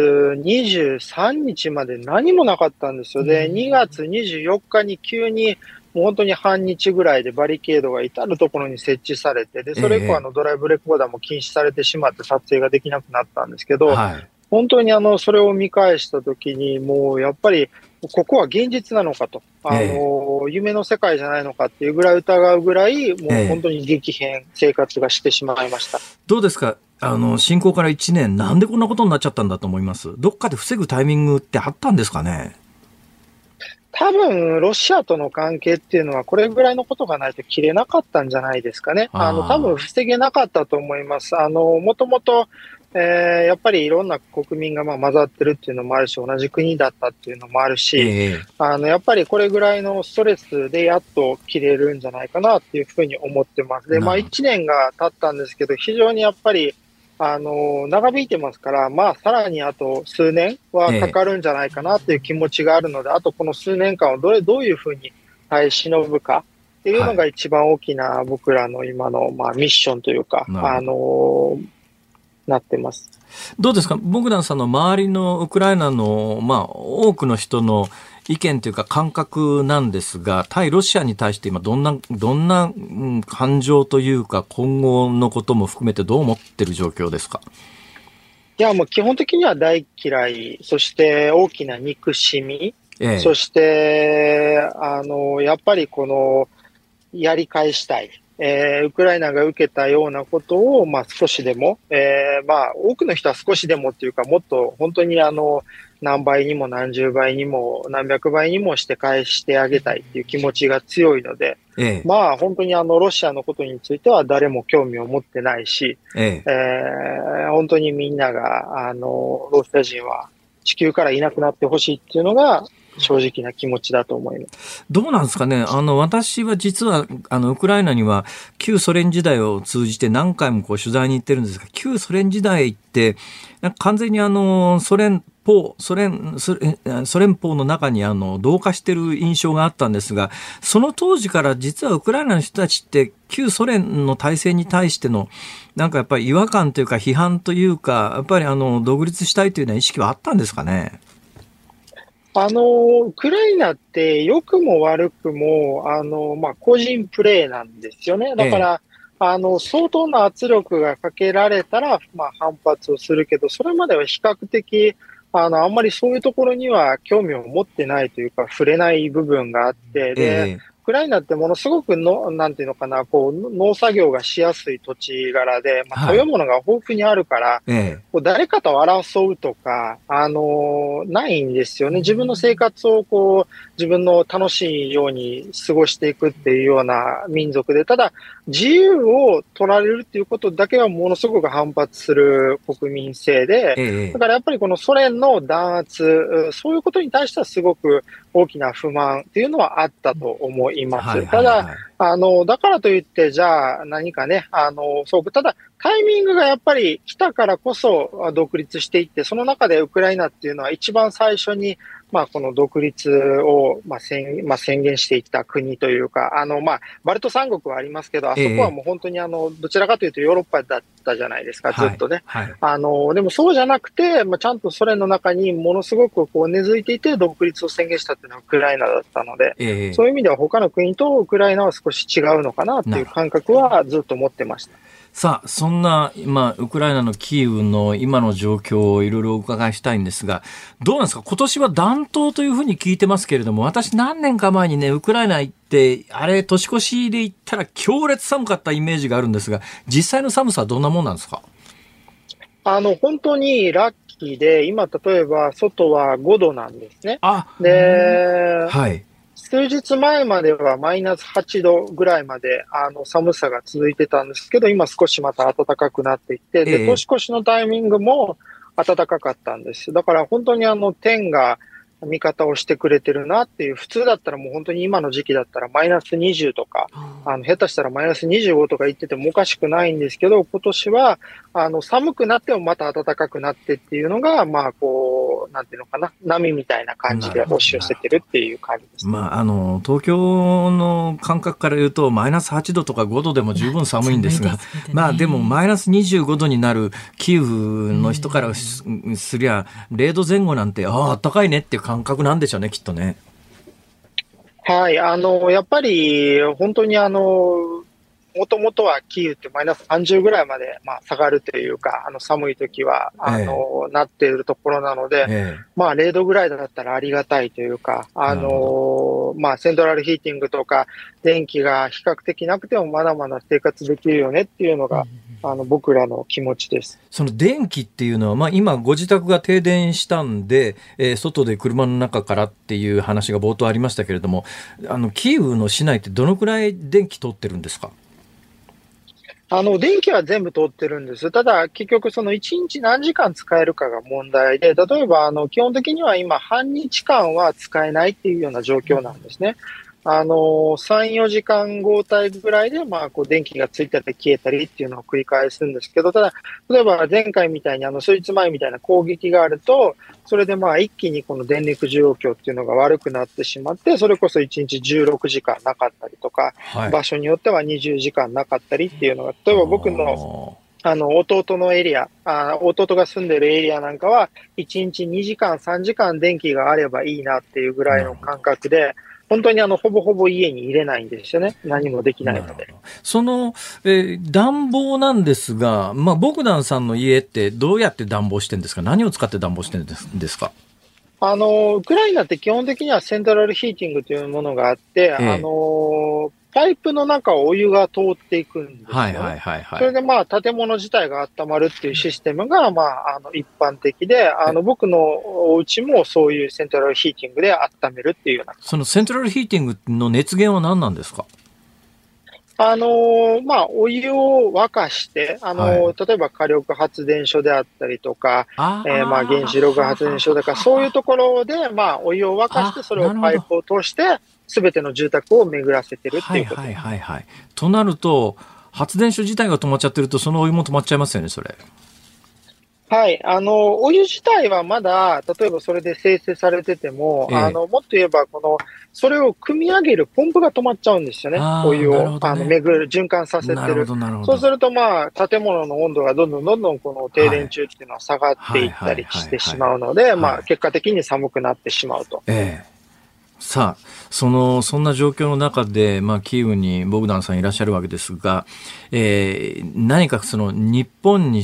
23日まで何もなかったんですよ。で、2月24日に急に、もう本当に半日ぐらいでバリケードが至るところに設置されて、で、それ以降ドライブレコーダーも禁止されてしまって撮影ができなくなったんですけど、本当にそれを見返したときに、もうやっぱり、ここは現実なのかと、夢の世界じゃないのかっていうぐらい疑うぐらい、もう本当に激変、生活がしてしまいました。 どうですか？侵攻から1年、なんでこんなことになっちゃったんだと思います？どっかで防ぐタイミングってあったんですかね？ 多分、ロシアとの関係っていうのは、これぐらいのことがないと切れなかったんじゃないですかね。多分、防げなかったと思います。もともと、やっぱりいろんな国民が混ざってるっていうのもあるし、同じ国だったっていうのもあるし、やっぱりこれぐらいのストレスでやっと切れるんじゃないかなっていうふうに思ってます。で、1年が経ったんですけど、非常にやっぱり、長引いてますから、さらにあと数年はかかるんじゃないかなっていう気持ちがあるので、あとこの数年間をどういうふうに耐え忍ぶかっていうのが一番大きな僕らの今の、ミッションというか、なってます。 どうですか？ボグダンさんの周りのウクライナの、多くの人の意見というか感覚なんですが、対ロシアに対して今どんな感情というか今後のことも含めてどう思ってる状況ですか？ いや、もう基本的には大嫌い、そして大きな憎しみ、そしてやっぱりやり返したい。ウクライナが受けたようなことを、少しでも、多くの人は少しでもっていうか、もっと本当に何倍にも何十倍にも何百倍にもして返してあげたいっていう気持ちが強いので、本当にロシアのことについては誰も興味を持ってないし、本当にみんなが、ロシア人は地球からいなくなってほしいっていうのが、正直な気持ちだと思います。 どうなんですかね。私は実は、ウクライナには旧ソ連時代を通じて何回も取材に行ってるんですが、旧ソ連時代って、完全にソ連邦の中に同化してる印象があったんですが、その当時から実はウクライナの人たちって旧ソ連の体制に対してのやっぱり違和感というか批判というか、やっぱり独立したいというような意識はあったんですかね。 ウクライナって良くも悪くも、個人プレーなんですよね。だから、相当な圧力がかけられたら、反発をするけど、それまでは比較的、あんまりそういうところには興味を持ってないというか、触れない部分があって、で、ウクライナってものすごくなんていうのかな、こう、農作業がしやすい土地柄で、食べ物が豊富にあるから、こう誰かと争うとか、ないんですよね。自分の生活をこう、自分の楽しいように過ごしていくっていうような民族で、ただ、自由を取られるっていうことだけはものすごく反発する国民性で、だからやっぱりこのソ連の弾圧、そういうことに対してはすごく大きな不満っていうのはあったと思います。ただ、だからといって、じゃあ何かね、ただタイミングがやっぱり来たからこそ独立していって、その中でウクライナっていうのは一番最初にこの独立を、宣言していった国というか、バルト三国はありますけど、あそこはもう本当にどちらかというとヨーロッパだったじゃないですか、ずっとね。でもそうじゃなくて、ちゃんとソ連の中にものすごくこう根付いていて独立を宣言したっていうのはウクライナだったので、そういう意味では他の国とウクライナは少し違うのかなっていう感覚はずっと持ってました。 さあ、そんな、ウクライナのキーウの今の状況をいろいろお伺いしたいんですが、どうなんですか？今年は暖冬というふうに聞いてますけれども、私何年か前にね、ウクライナ行って、あれ、年越しで行ったら強烈寒かったイメージがあるんですが、実際の寒さはどんなもんなんですか？ 本当にラッキーで、今、例えば、外は5度なんですね。数日前まではマイナス8度ぐらいまで寒さが続いてたんですけど、今少しまた暖かくなっていって、で、年越しのタイミングも暖かかったんです。だから本当に天が味方をしてくれてるなっていう、普通だったらもう本当に今の時期だったらマイナス20とか、下手したらマイナス25とか言っててもおかしくないんですけど、今年は、寒くなってもまた暖かくなってっていうのが、なんていうのかな、波みたいな感じで押し寄せてるっていう感じです。 東京の感覚から言うと、マイナス8度とか5度でも十分寒いんですが、でもマイナス25度になるキーウの人からすりゃ、0度前後なんて、暖かいねっていう感覚なんでしょうね、きっとね。 はい、やっぱり、本当にもともとはキーウってマイナス30ぐらいまで、下がるというか、寒い時は、なっているところなので、0度ぐらいだったらありがたいというか、セントラルヒーティングとか、電気が比較的なくてもまだまだ生活できるよねっていうのが、僕らの気持ちです。 その電気っていうのは、今ご自宅が停電したんで、外で車の中からっていう話が冒頭ありましたけれども、キーウの市内ってどのくらい電気通ってるんですか？ 電気は全部通ってるんです。ただ、結局その1日何時間使えるかが問題で、例えば、基本的には今、半日間は使えないっていうような状況なんですね。3、4時間交代ぐらいで、電気がついたり消えたりっていうのを繰り返すんですけど、ただ、例えば前回みたいに数日前みたいな攻撃があると、それで一気にこの電力状況っていうのが悪くなってしまって、それこそ1日16時間なかったりとか、場所によっては20時間なかったりっていうのが、例えば僕の弟のエリア、弟が住んでるエリアなんかは、1日2時間、3時間電気があればいいなっていうぐらいの感覚で、本当にほぼほぼ家に入れないんですよね。何もできないので。 その、暖房なんですが、ボグダンさんの家ってどうやって暖房してるんですか？何を使って暖房してるんですか？ ウクライナって基本的にはセントラルヒーティングというものがあって、パイプの中をお湯が通っていくんですよね。それで建物自体が温まるっていうシステムが一般的で、僕のお家もそういうセントラルヒーティングで温めるっていうような。 そのセントラルヒーティングの熱源は何なんですか？ お湯を沸かして、例えば火力発電所であったりとか、原子力発電所とか、そういうところで、お湯を沸かして、それをパイプを通して、すべての住宅を巡らせてるっていうことです。 となると、発電所自体が止まっちゃってると、そのお湯も止まっちゃいますよね、それ。 はい。お湯自体はまだ、例えばそれで生成されてても、もっと言えば、それを組み上げるポンプが止まっちゃうんですよね。お湯を、循環させてる。そうすると、建物の温度がどんどんこの停電中っていうのは下がっていったりしてしまうので、結果的に寒くなってしまうと。 さあ、そんな状況の中で、キーウにボグダンさんいらっしゃるわけですが、何か日本に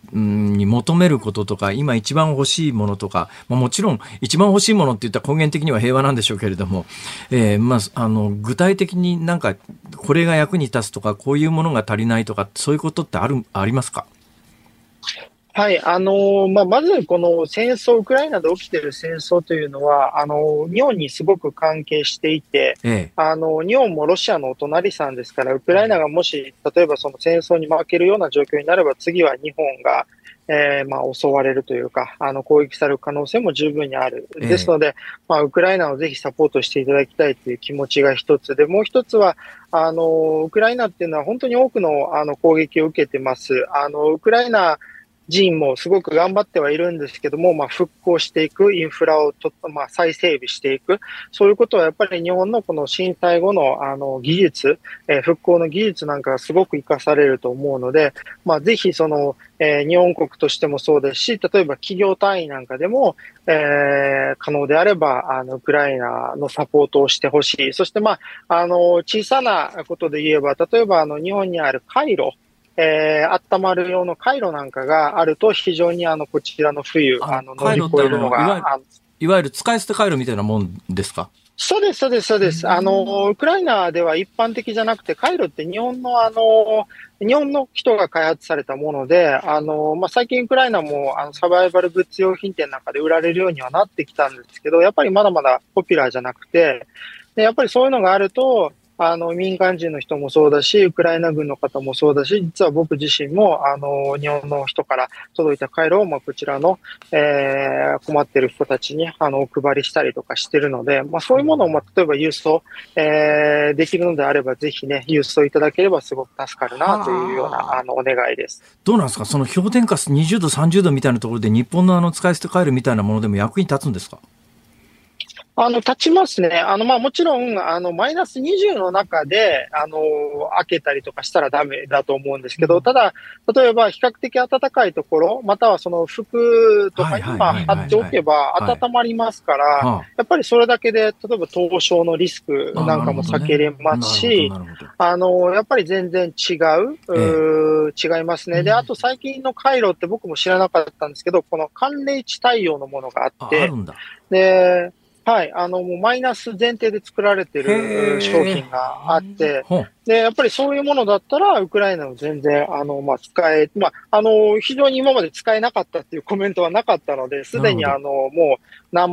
に求めることとか、今一番欲しいものとか、もちろん一番欲しいものって言ったら根源的には平和なんでしょうけれども、具体的になんかこれが役に立つとか、こういうものが足りないとか、そういうことってありますか？ はい、まずこの戦争、ウクライナで起きている戦争というのは、日本にすごく関係していて、日本もロシアのお隣さんですから、ウクライナがもし、例えばその戦争に負けるような状況になれば、次は日本が、襲われるというか、攻撃される可能性も十分にある。ですので、ウクライナをぜひサポートしていただきたいという気持ちが一つで、もう一つは、ウクライナっていうのは本当に多くの、攻撃を受けてます。ウクライナ人もすごく頑張ってはいるんですけども、復興していく、インフラを再整備していく、そういうことはやっぱり日本のこの震災後の技術、復興の技術なんかがすごく活かされると思うので、ぜひその、日本国としてもそうですし、例えば企業単位なんかでも、可能であれば、ウクライナのサポートをしてほしい。そして、小さなことで言えば、例えば日本にある回路、温まる用の回路なんかがあると非常にこちらの冬、乗り越えるのが。 いわゆる使い捨て回路みたいなもんですか？ そうです、そうです、そうです。ウクライナでは一般的じゃなくて、回路って日本の人が開発されたもので、最近ウクライナもサバイバルグッズ用品店なんかで売られるようにはなってきたんですけど、やっぱりまだまだポピュラーじゃなくて、でやっぱりそういうのがあると、民間人の人もそうだし、ウクライナ軍の方もそうだし、実は僕自身も、日本の人から届いた回路を、こちらの、困っている人たちに、お配りしたりとかしてるので、そういうものを、例えば郵送、できるのであれば、ぜひね、郵送いただければすごく助かるな、というような、お願いです。 どうなんですか？その氷点下20度、30度みたいなところで、日本の使い捨て回路みたいなものでも役に立つんですか？ 立ちますね。もちろん、マイナス20の中で、開けたりとかしたらダメだと思うんですけど、ただ、例えば比較的暖かいところ、またはその服とかに貼っておけば温まりますから、やっぱりそれだけで、例えば凍傷のリスクなんかも避けれますし、やっぱり全然違いますね。で、あと最近の回路って僕も知らなかったんですけど、この寒冷地対応のものがあって、で、はい、もうマイナス前提で作られている商品があって、で、やっぱりそういうものだったら、ウクライナを全然、使え、非常に今まで使えなかったっていうコメントはなかったので、すでにもう何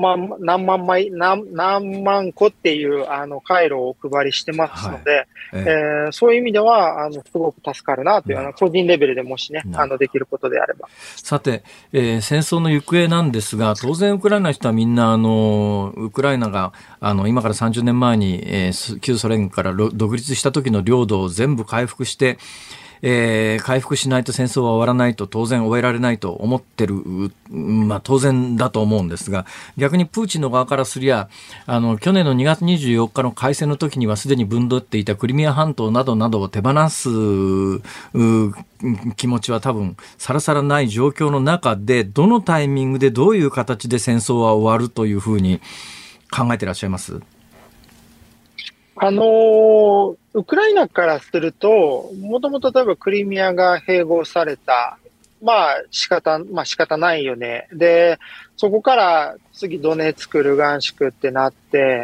万個っていう、回路をお配りしてますので、そういう意味では、すごく助かるなという、個人レベルでもしね、できることであれば。 さて、戦争の行方なんですが、当然ウクライナの人はみんな、ウクライナが今から30年前に、旧ソ連から独立した時の領土を全部回復して、回復しないと戦争は終わらないと当然終えられないと思ってる、当然だと思うんですが、逆にプーチンの側からすりゃ去年の2月24日の開戦の時にはすでに分取っていたクリミア半島などなどを手放す気持ちは多分さらさらない状況の中で、どのタイミングでどういう形で戦争は終わるというふうに考えていらっしゃいます？ ウクライナからすると、もともと例えばクリミアが併合された、仕方ないよね。で、そこから次ドネツク、ルガンシクってなって、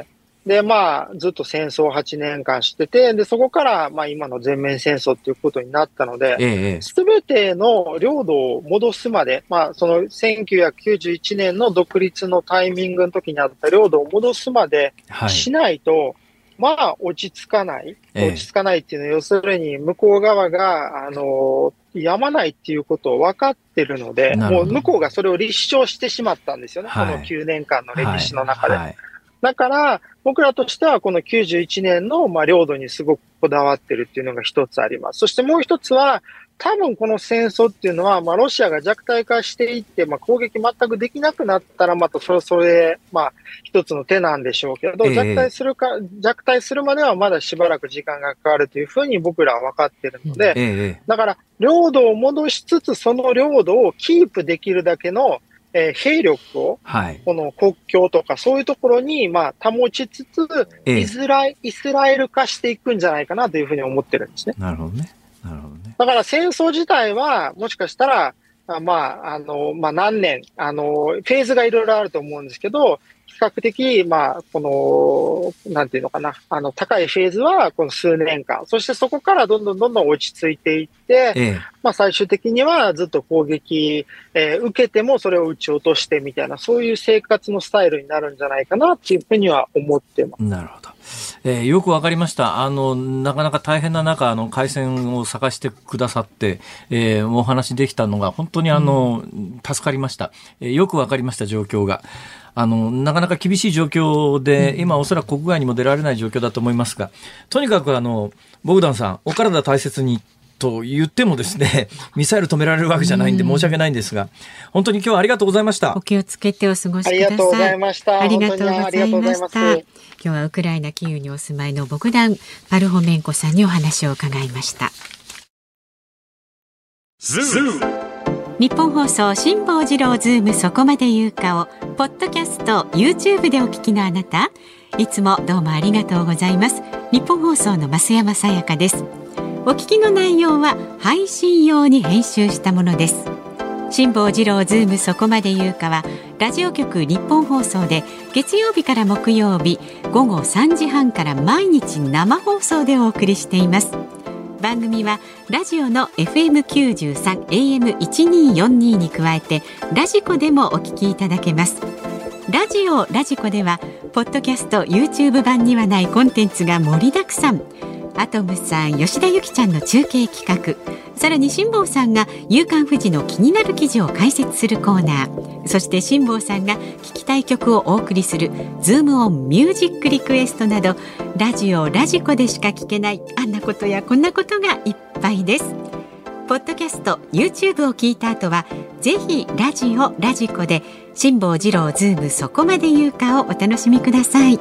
で、ずっと戦争を8年間してて、で、そこから、今の全面戦争っていうことになったので、すべての領土を戻すまで、その1991年の独立のタイミングの時にあった領土を戻すまでしないと、落ち着かない。落ち着かないっていうのは、要するに向こう側が、やまないっていうことを分かってるので、もう向こうがそれを立証してしまったんですよね。この9年間の歴史の中で。だから、僕らとしてはこの91年の領土にすごくこだわってるっていうのが一つあります。そしてもう一つは、多分この戦争っていうのは、ロシアが弱体化していって、攻撃全くできなくなったら、またそれ、一つの手なんでしょうけど、弱体するまではまだしばらく時間がかかるというふうに僕らは分かっているので、だから、領土を戻しつつ、その領土をキープできるだけの、兵力を、この国境とかそういうところに、保ちつつ、イスラエル化していくんじゃないかなというふうに思ってるんですね。 なるほどね。 だから戦争自体は、もしかしたら、 何年、フェーズがいろいろあると思うんですけど、比較的、なんていうのかな、高いフェーズはこの数年間、そしてそこからどんどん落ち着いていって、最終的にはずっと攻撃、受けてもそれを撃ち落としてみたいな、そういう生活のスタイルになるんじゃないかなっていうふうには思ってます。 なるほど。よくわかりました。なかなか大変な中、回線を探してくださって、お話できたのが本当に助かりました。よくわかりました、状況が。なかなか厳しい状況で、今おそらく国外にも出られない状況だと思いますが、とにかくボグダンさん、お体大切にと言ってもですね、ミサイル止められるわけじゃないんで申し訳ないんですが、本当に今日はありがとうございました。 お気をつけてお過ごしください。 ありがとうございました。 ありがとうございました。今日はウクライナキーウにお住まいのボグダン・パルホメンコさんにお話を伺いました。日本放送辛坊治郎ズームそこまで言うかをポッドキャスト YouTube でお聞きのあなた、いつもどうもありがとうございます。日本放送の増山さやかです。お聞きの内容は配信用に編集したものです。辛坊治郎ズームそこまで言うかはラジオ局日本放送で月曜日から木曜日午後3時半から毎日生放送でお送りしています。番組はラジオの FM93 AM1242 に加えてラジコでもお聞きいただけます。ラジコではポッドキャスト YouTube 版にはないコンテンツが盛りだくさん。アトムさん、吉田ゆきちゃんの中継企画、さらに辛坊さんが夕刊フジの気になる記事を解説するコーナー、そして辛坊さんが聞きたい曲をお送りするズームオンミュージックリクエストなど、ラジコでしか聞けないあんなことやこんなことがいっぱいです。ポッドキャスト YouTube を聞いた後はぜひラジコで辛坊治郎ズームそこまで言うかをお楽しみください。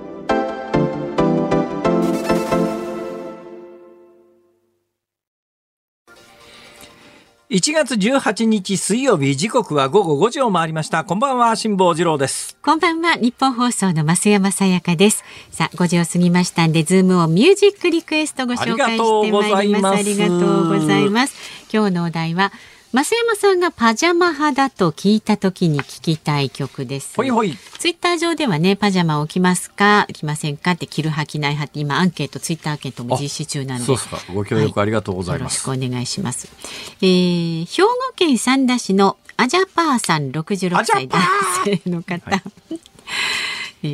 1月18日水曜日、時刻は午後5時を回りました。こんばんは、辛坊治郎です。 こんばんは、日本放送の増山さやかです。さあ、5時を過ぎましたんで、ズームをミュージックリクエストご紹介してまいります。ありがとうございます。今日のお題は、増山さんがパジャマ派だと聞いたときに聞きたい曲です。 ほいほい。 ツイッター上ではね、パジャマを着ますか着ませんかって、着る派着ない派って今アンケート、ツイッターアンケートも実施中なんで、 そうですか、ご協力ありがとうございます、 よろしくお願いします。兵庫県三田市のアジャパーさん66歳男性の方、はい、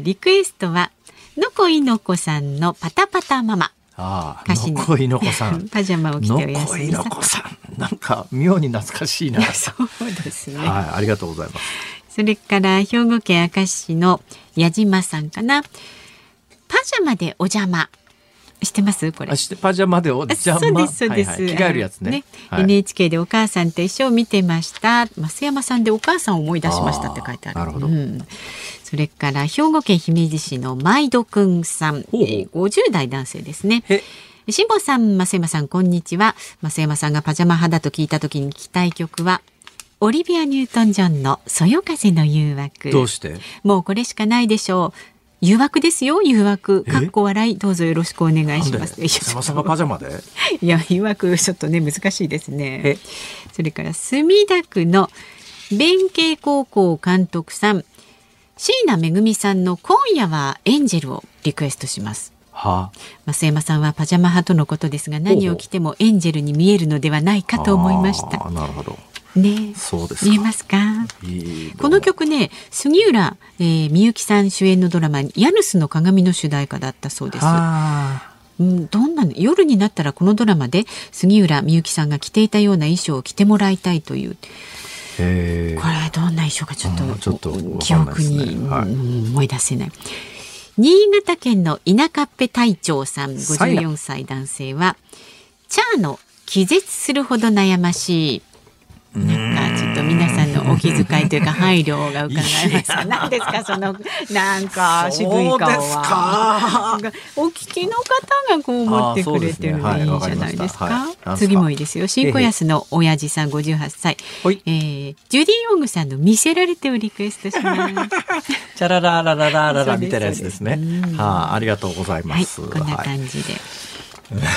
リクエストはのこいのこさんのパタパタママ。 のこいのこさんパジャマを着てお休み。 のこいのこさん、なんか妙に懐かしいな。 そうですね、 はい、ありがとうございます。 それから兵庫県明石市の矢島さんかな。パジャマでお邪魔してますこれ。 パジャマでお邪魔。 そうですそうです、 はいはい、着替えるやつ ね、 はい、NHK でお母さんと一緒を見てました。増山さんでお母さんを思い出しましたって書いてある。 なるほど、 それから兵庫県姫路市のまいどくんさん、50代男性ですね。辛坊さん、増山さん、こんにちは。増山さんがパジャマ派だと聞いたときに聞きたい曲はオリビア・ニュートン・ジョンのそよ風の誘惑。 どうして？ もうこれしかないでしょう。誘惑ですよ、誘惑。かっこ笑い、どうぞよろしくお願いします。 増山パジャマで？ いや、誘惑ちょっとね難しいですね。それから墨田区の弁慶高校監督さん、椎名めぐみさんの今夜はエンジェルをリクエストします。増山さんはパジャマ派とのことですが、何を着てもエンジェルに見えるのではないかと思いました。 なるほどね、 そうですか。 見えますか？この曲ね、杉浦みゆきさん主演のドラマヤヌスの鏡の主題歌だったそうです。どんなの、夜になったらこのドラマで杉浦みゆきさんが着ていたような衣装を着てもらいたいという。これどんな衣装かちょっと記憶に、思い出せない。新潟県の稲カッペ隊長さん54歳男性はチャーの気絶するほど悩ましい。なんかちょっと皆さんのお気遣いというか配慮が伺えますが、何ですかそのなんか渋い顔は。お聞きの方がこう思ってくれてるのでいいじゃないですか。次もいいですよ。新小安の親父さん58歳、ジュディ・ヨングさんの見せられてをリクエストします。 チャラララララララみたいなやつですね。ありがとうございます。 こんな感じで。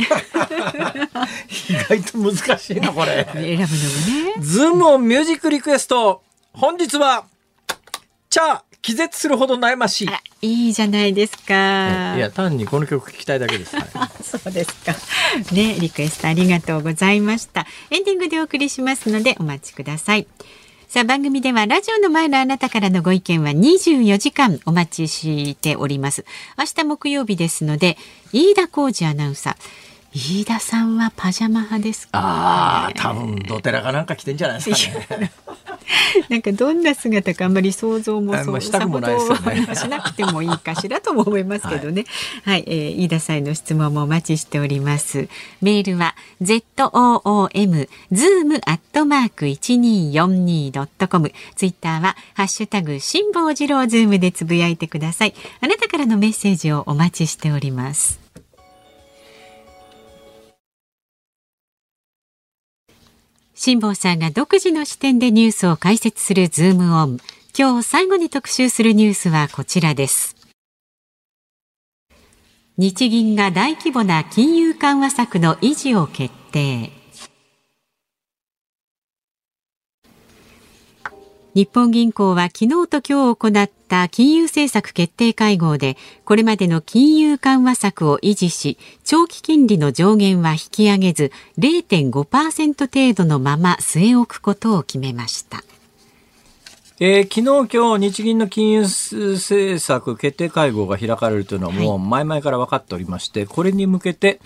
意外と難しいなこれ。 選ぶのもね。 ズームオンミュージックリクエスト。本日は気絶するほど悩ましい。 いいじゃないですか。 いや単にこの曲聴きたいだけです。 そうですか。ね、リクエストありがとうございました。エンディングでお送りしますのでお待ちください。さあ、番組ではラジオの前のあなたからのご意見は24時間お待ちしております。明日木曜日ですので、飯田浩二アナウンサー。飯田さんはパジャマ派ですか、ね？ 多分ドテラかなんか着てんじゃないですかね。 なんかどんな姿かあんまり想像もしたくもないですよね。 しなくてもいいかしらとも思いますけどね。はい、飯田さんの質問もお待ちしております。メールは zoom@1242.com。ツイッターはハッシュタグ辛坊治郎ズームでつぶやいてください。あなたからのメッセージをお待ちしております。辛坊さんが独自の視点でニュースを解説するズームオン。今日最後に特集するニュースはこちらです。日銀が大規模な金融緩和策の維持を決定。日本銀行は昨日と今日行った金融政策決定会合で、これまでの金融緩和策を維持し、長期金利の上限は引き上げず 0.5% 程度のまま据え置くことを決めました。 昨日今日日銀の金融政策決定会合が開かれるというのはもう前々から分かっておりまして、これに向けて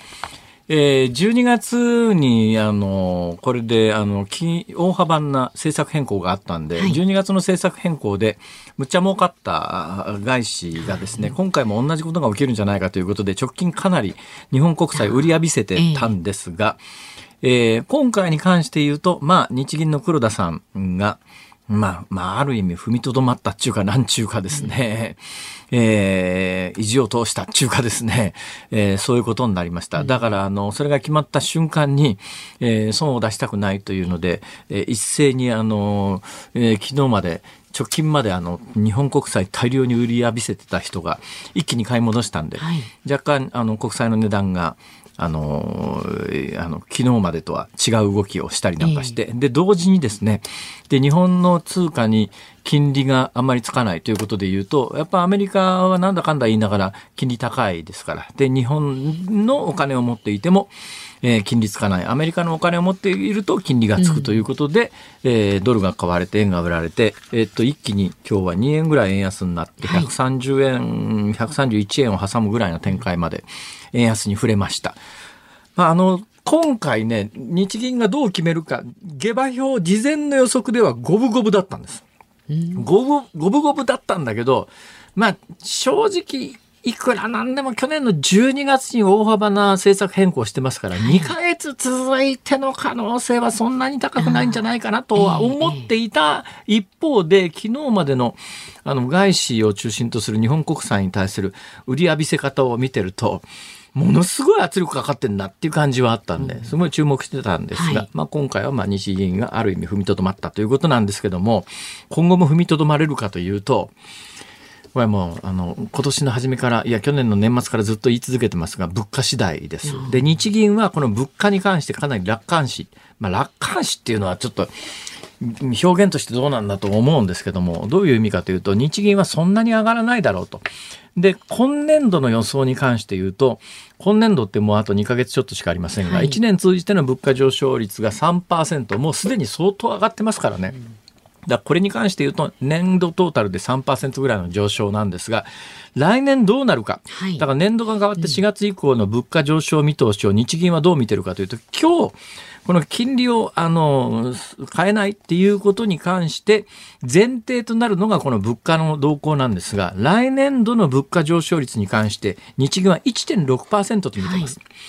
12月にこれで大幅な政策変更があったんで、12月の政策変更でむっちゃ儲かった外資がですね、今回も同じことが起きるんじゃないかということで直近かなり日本国債売り浴びせてたんですが、今回に関して言うと、日銀の黒田さんがある意味踏みとどまったっていうかなんちゅうかですね、意地を通したっていうかですね、そういうことになりました。だからそれが決まった瞬間に、損を出したくないというので、一斉に昨日まで直近まで日本国債大量に売り浴びせてた人が一気に買い戻したんで、若干国債の値段が昨日までとは違う動きをしたりなんかして、で同時にですね、で日本の通貨に金利があんまりつかないということで言うと、やっぱアメリカはなんだかんだ言いながら金利高いですから、で日本のお金を持っていても、金利つかない、アメリカのお金を持っていると金利がつくということで、ドルが買われて円が売られて、一気に今日は2円ぐらい円安になって130円、131円を挟むぐらいの展開まで円安に触れました。今回ね、日銀がどう決めるか、下馬評事前の予測では五分五分だったんです。五分五分だったんだけど、正直いくらなんでも去年の12月に大幅な政策変更してますから、2ヶ月続いての可能性はそんなに高くないんじゃないかなとは思っていた一方で、昨日までの外資を中心とする日本国債に対する売り浴びせ方を見てると、ものすごい圧力かかってんなっていう感じはあったんで、すごい注目してたんですが、今回は日銀がある意味踏みとどまったということなんですけども、今後も踏みとどまれるかというと、これはもう今年の初めから、いや去年の年末からずっと言い続けてますが、物価次第です。で日銀はこの物価に関してかなり楽観視、楽観視っていうのはちょっと表現としてどうなんだと思うんですけども、どういう意味かというと、日銀はそんなに上がらないだろうと。で今年度の予想に関して言うと、今年度ってもうあと2ヶ月ちょっとしかありませんが、1年通じての物価上昇率が 3%、 もうすでに相当上がってますからね。だからこれに関して言うと年度トータルで 3% ぐらいの上昇なんですが、来年どうなるか、だから年度が変わって4月以降の物価上昇見通しを日銀はどう見てるかというと、今日この金利を変えないっていうことに関して前提となるのがこの物価の動向なんですが、来年度の物価上昇率に関して日銀は 1.6% と見てます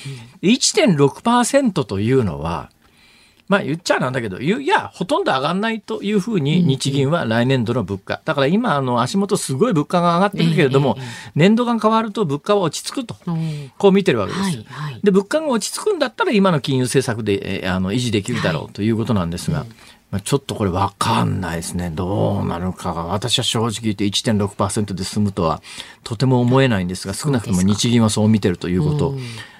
。1.6% というのは言っちゃなんだけど、いやほとんど上がんないというふうに日銀は来年度の物価、だから今足元すごい物価が上がってるけれども、年度が変わると物価は落ち着くと、こう見てるわけです。で物価が落ち着くんだったら今の金融政策で維持できるだろうということなんですが、ちょっとこれ分かんないですね。どうなるかが、私は正直言って 1.6% で済むとはとても思えないんですが、少なくとも日銀はそう見てるということ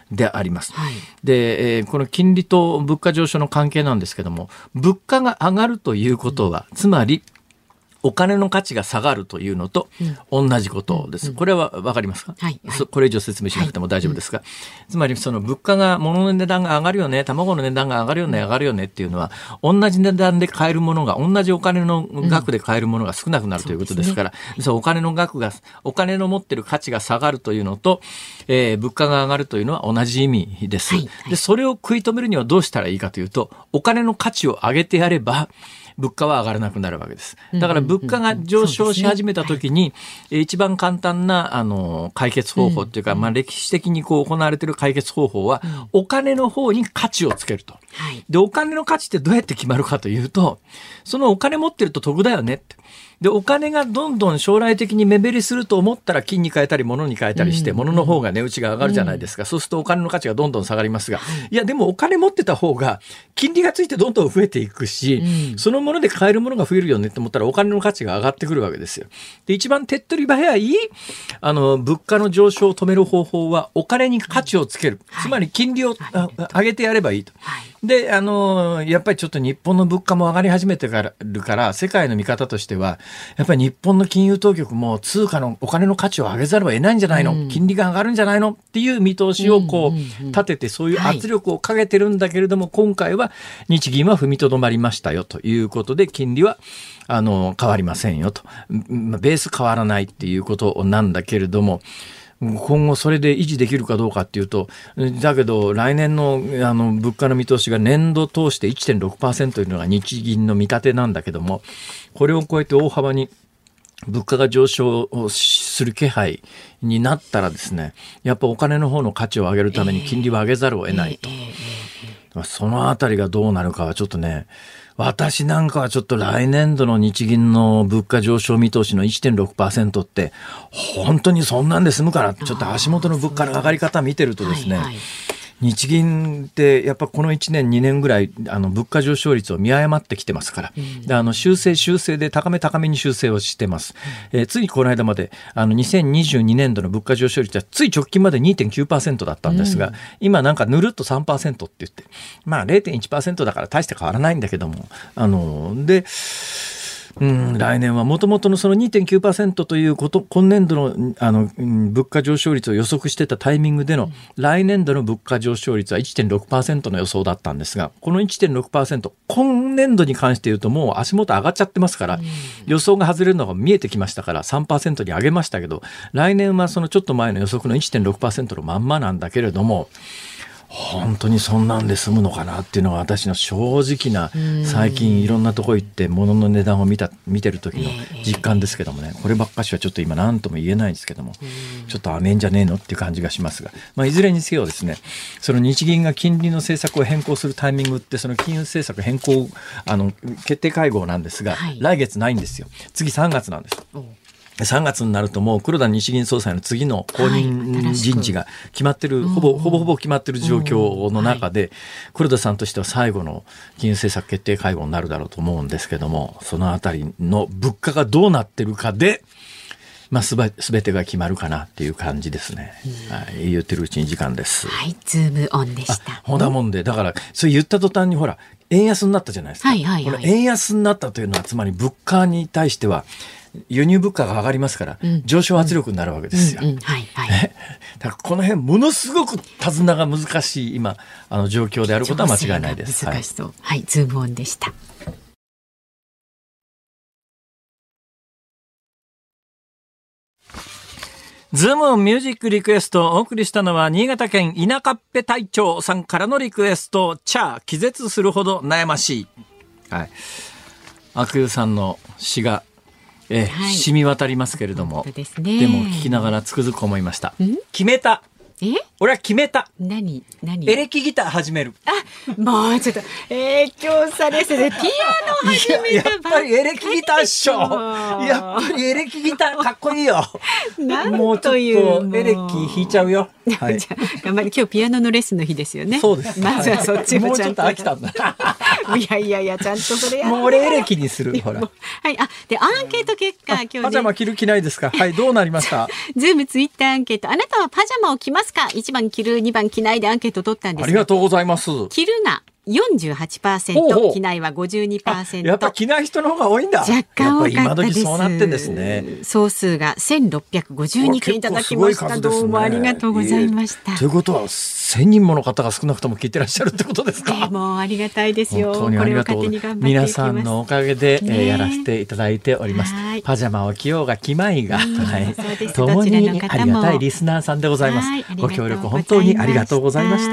であります。で、この金利と物価上昇の関係なんですけども、物価が上がるということは、つまりお金の価値が下がるというのと同じことです。これは分かりますか？これ以上説明しなくても大丈夫ですが、つまりその物価が、物の値段が上がるよね、卵の値段が上がるよね、上がるよねっていうのは、同じ値段で買えるものが、同じお金の額で買えるものが少なくなるということですから、そう、お金の額が、お金の持ってる価値が下がるというのと、物価が上がるというのは同じ意味です。で、それを食い止めるにはどうしたらいいかというと、お金の価値を上げてやれば、物価は上がらなくなるわけです。だから物価が上昇し始めた時に、一番簡単な解決方法っていうか、歴史的にこう行われている解決方法は、お金の方に価値をつけると。で、お金の価値ってどうやって決まるかというと、そのお金持ってると得だよねって。で、お金がどんどん将来的に目減りすると思ったら金に変えたり物に変えたりして、物の方が値打ちが上がるじゃないですか。そうするとお金の価値がどんどん下がりますが、いやでもお金持ってた方が金利がついてどんどん増えていくし、そのもので買えるものが増えるよねって思ったらお金の価値が上がってくるわけですよ。で、一番手っ取り早い物価の上昇を止める方法はお金に価値をつける。つまり金利を上げてやればいいと。で、やっぱりちょっと日本の物価も上がり始めてるから、世界の見方としては、やっぱり日本の金融当局も通貨のお金の価値を上げざるを得ないんじゃないの、金利が上がるんじゃないのっていう見通しをこう立てて、そういう圧力をかけてるんだけれども、今回は日銀は踏みとどまりましたよということで、金利は変わりませんよと、ベース変わらないっていうことなんだけれども、今後それで維持できるかどうかっていうと、だけど来年の物価の見通しが年度通して 1.6% というのが日銀の見立てなんだけども、これを超えて大幅に物価が上昇する気配になったらですね、やっぱお金の方の価値を上げるために金利を上げざるを得ないと。そのあたりがどうなるかはちょっとね、私なんかはちょっと来年度の日銀の物価上昇見通しの 1.6% って本当にそんなんで済むかな、ちょっと足元の物価の上がり方見てるとですね、日銀ってやっぱこの1年2年ぐらい物価上昇率を見誤ってきてますから、で修正で高めに修正をしてます。ついこの間まで2022年度の物価上昇率はつい直近まで 2.9% だったんですが、今なんかぬるっと 3% って言って、まあ 0.1% だから大して変わらないんだけども、で来年はもともとのその 2.9% ということ、今年度の物価上昇率を予測してたタイミングでの来年度の物価上昇率は 1.6% の予想だったんですが、この 1.6% 今年度に関して言うともう足元上がっちゃってますから、予想が外れるのが見えてきましたから 3% に上げましたけど、来年はそのちょっと前の予測の 1.6% のまんまなんだけれども、本当にそんなんで済むのかなっていうのが私の正直な、最近いろんなとこ行って物の値段を見てる時の実感ですけどもね、こればっかしはちょっと今何とも言えないんですけども、ちょっと甘えんじゃねえのっていう感じがしますが、いずれにせよですね、その日銀が金利の政策を変更するタイミングって、その金融政策変更決定会合なんですが、来月ないんですよ。次3月なんです。3月になるともう黒田日銀総裁の次の後任人事が決まってる、ほぼ決まってる状況の中で、黒田さんとしては最後の金融政策決定会合になるだろうと思うんですけども、そのあたりの物価がどうなってるかで、すべてが決まるかなっていう感じですね。言ってるうちに時間です。 ズームオンでした。 ほだもんで、だからそう言った途端にほら円安になったじゃないですか。この円安になったというのはつまり物価に対しては輸入物価が上がりますから、上昇圧力になるわけですよ。だからこの辺ものすごく手綱が難しい今状況であることは間違いないです。 難しそう。ズームオンでした。 ズームオンミュージックリクエストをお送りしたのは新潟県田舎っぺ隊長さんからのリクエスト、気絶するほど悩ましい。阿久悠さんの詩が染み渡りますけれども、でも聞きながらつくづく思いました。決めた。俺は決めた。 何エレキギター始める。 もうちょっと影響されてて、ピアノ始めた。 やっぱりエレキギターっしょ。やっぱりエレキギターかっこいいよ。もうちょっとエレキ弾いちゃうよ。 じゃあ頑張り、今日ピアノのレッスンの日ですよね。 そうです。 まずはそっちもちゃんと。もうちょっと飽きたんだ。 いやちゃんとそれや。 もう俺エレキにする。ほら。 でアンケート結果、今日パジャマ着る気ないですか。どうなりました。 ズームツイッターアンケート、あなたはパジャマを着ますますか。1番着る、2番着ないでアンケート取ったんですが、 ありがとうございます。 着るが48%、着ないは 52%。 やっぱ着ない人の方が多いんだ。 若干多かったです。 今時そうなってんですね。 総数が1652件いただきました。どうもありがとうございました。 ということは1000人もの方が少なくとも聞いてらっしゃるってことですか。 もうありがたいですよ。 本当にありがとうございます。皆さんのおかげで、やらせていただいております。パジャマを着ようが着まいが、共にありがたいリスナーさんでございます。ご協力本当にありがとうございました。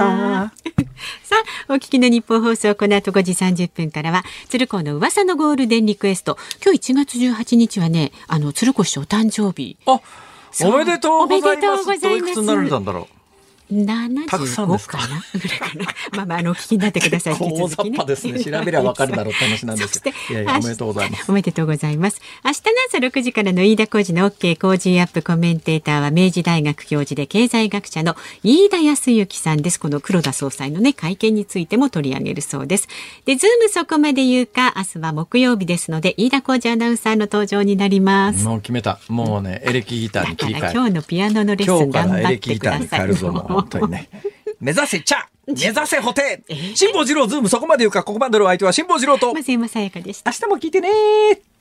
さあ、お聞きの日本放送、この後5時30分からは鶴光の噂のゴールデンリクエスト。今日1月18日はね、鶴光師匠お誕生日。 おめでとうございます。どいくつになられたんだろう。 75かなぐらいかな。まあお聞きになってください。 大雑把ですね。調べればわかるだろうって話なんですけど。いやいや、おめでとうございます。 おめでとうございます。明日の朝6時からの飯田浩司の OK 工事アップコメンテーターは明治大学教授で経済学者の飯田康之さんです。この黒田総裁のね、会見についても取り上げるそうです。で、ズームそこまで言うか、明日は木曜日ですので、飯田浩司アナウンサーの登場になります。 もう決めた。もうね、エレキギターに切り替え。 だから今日のピアノのレッスン頑張ってください。 今日からエレキギターに変えるぞ、もう本当にね。目指せ茶、目指せホテ、辛坊治郎ズームそこまで言うか。ここまでの相手は辛坊治郎と増山さやかでした。 明日も聞いてね。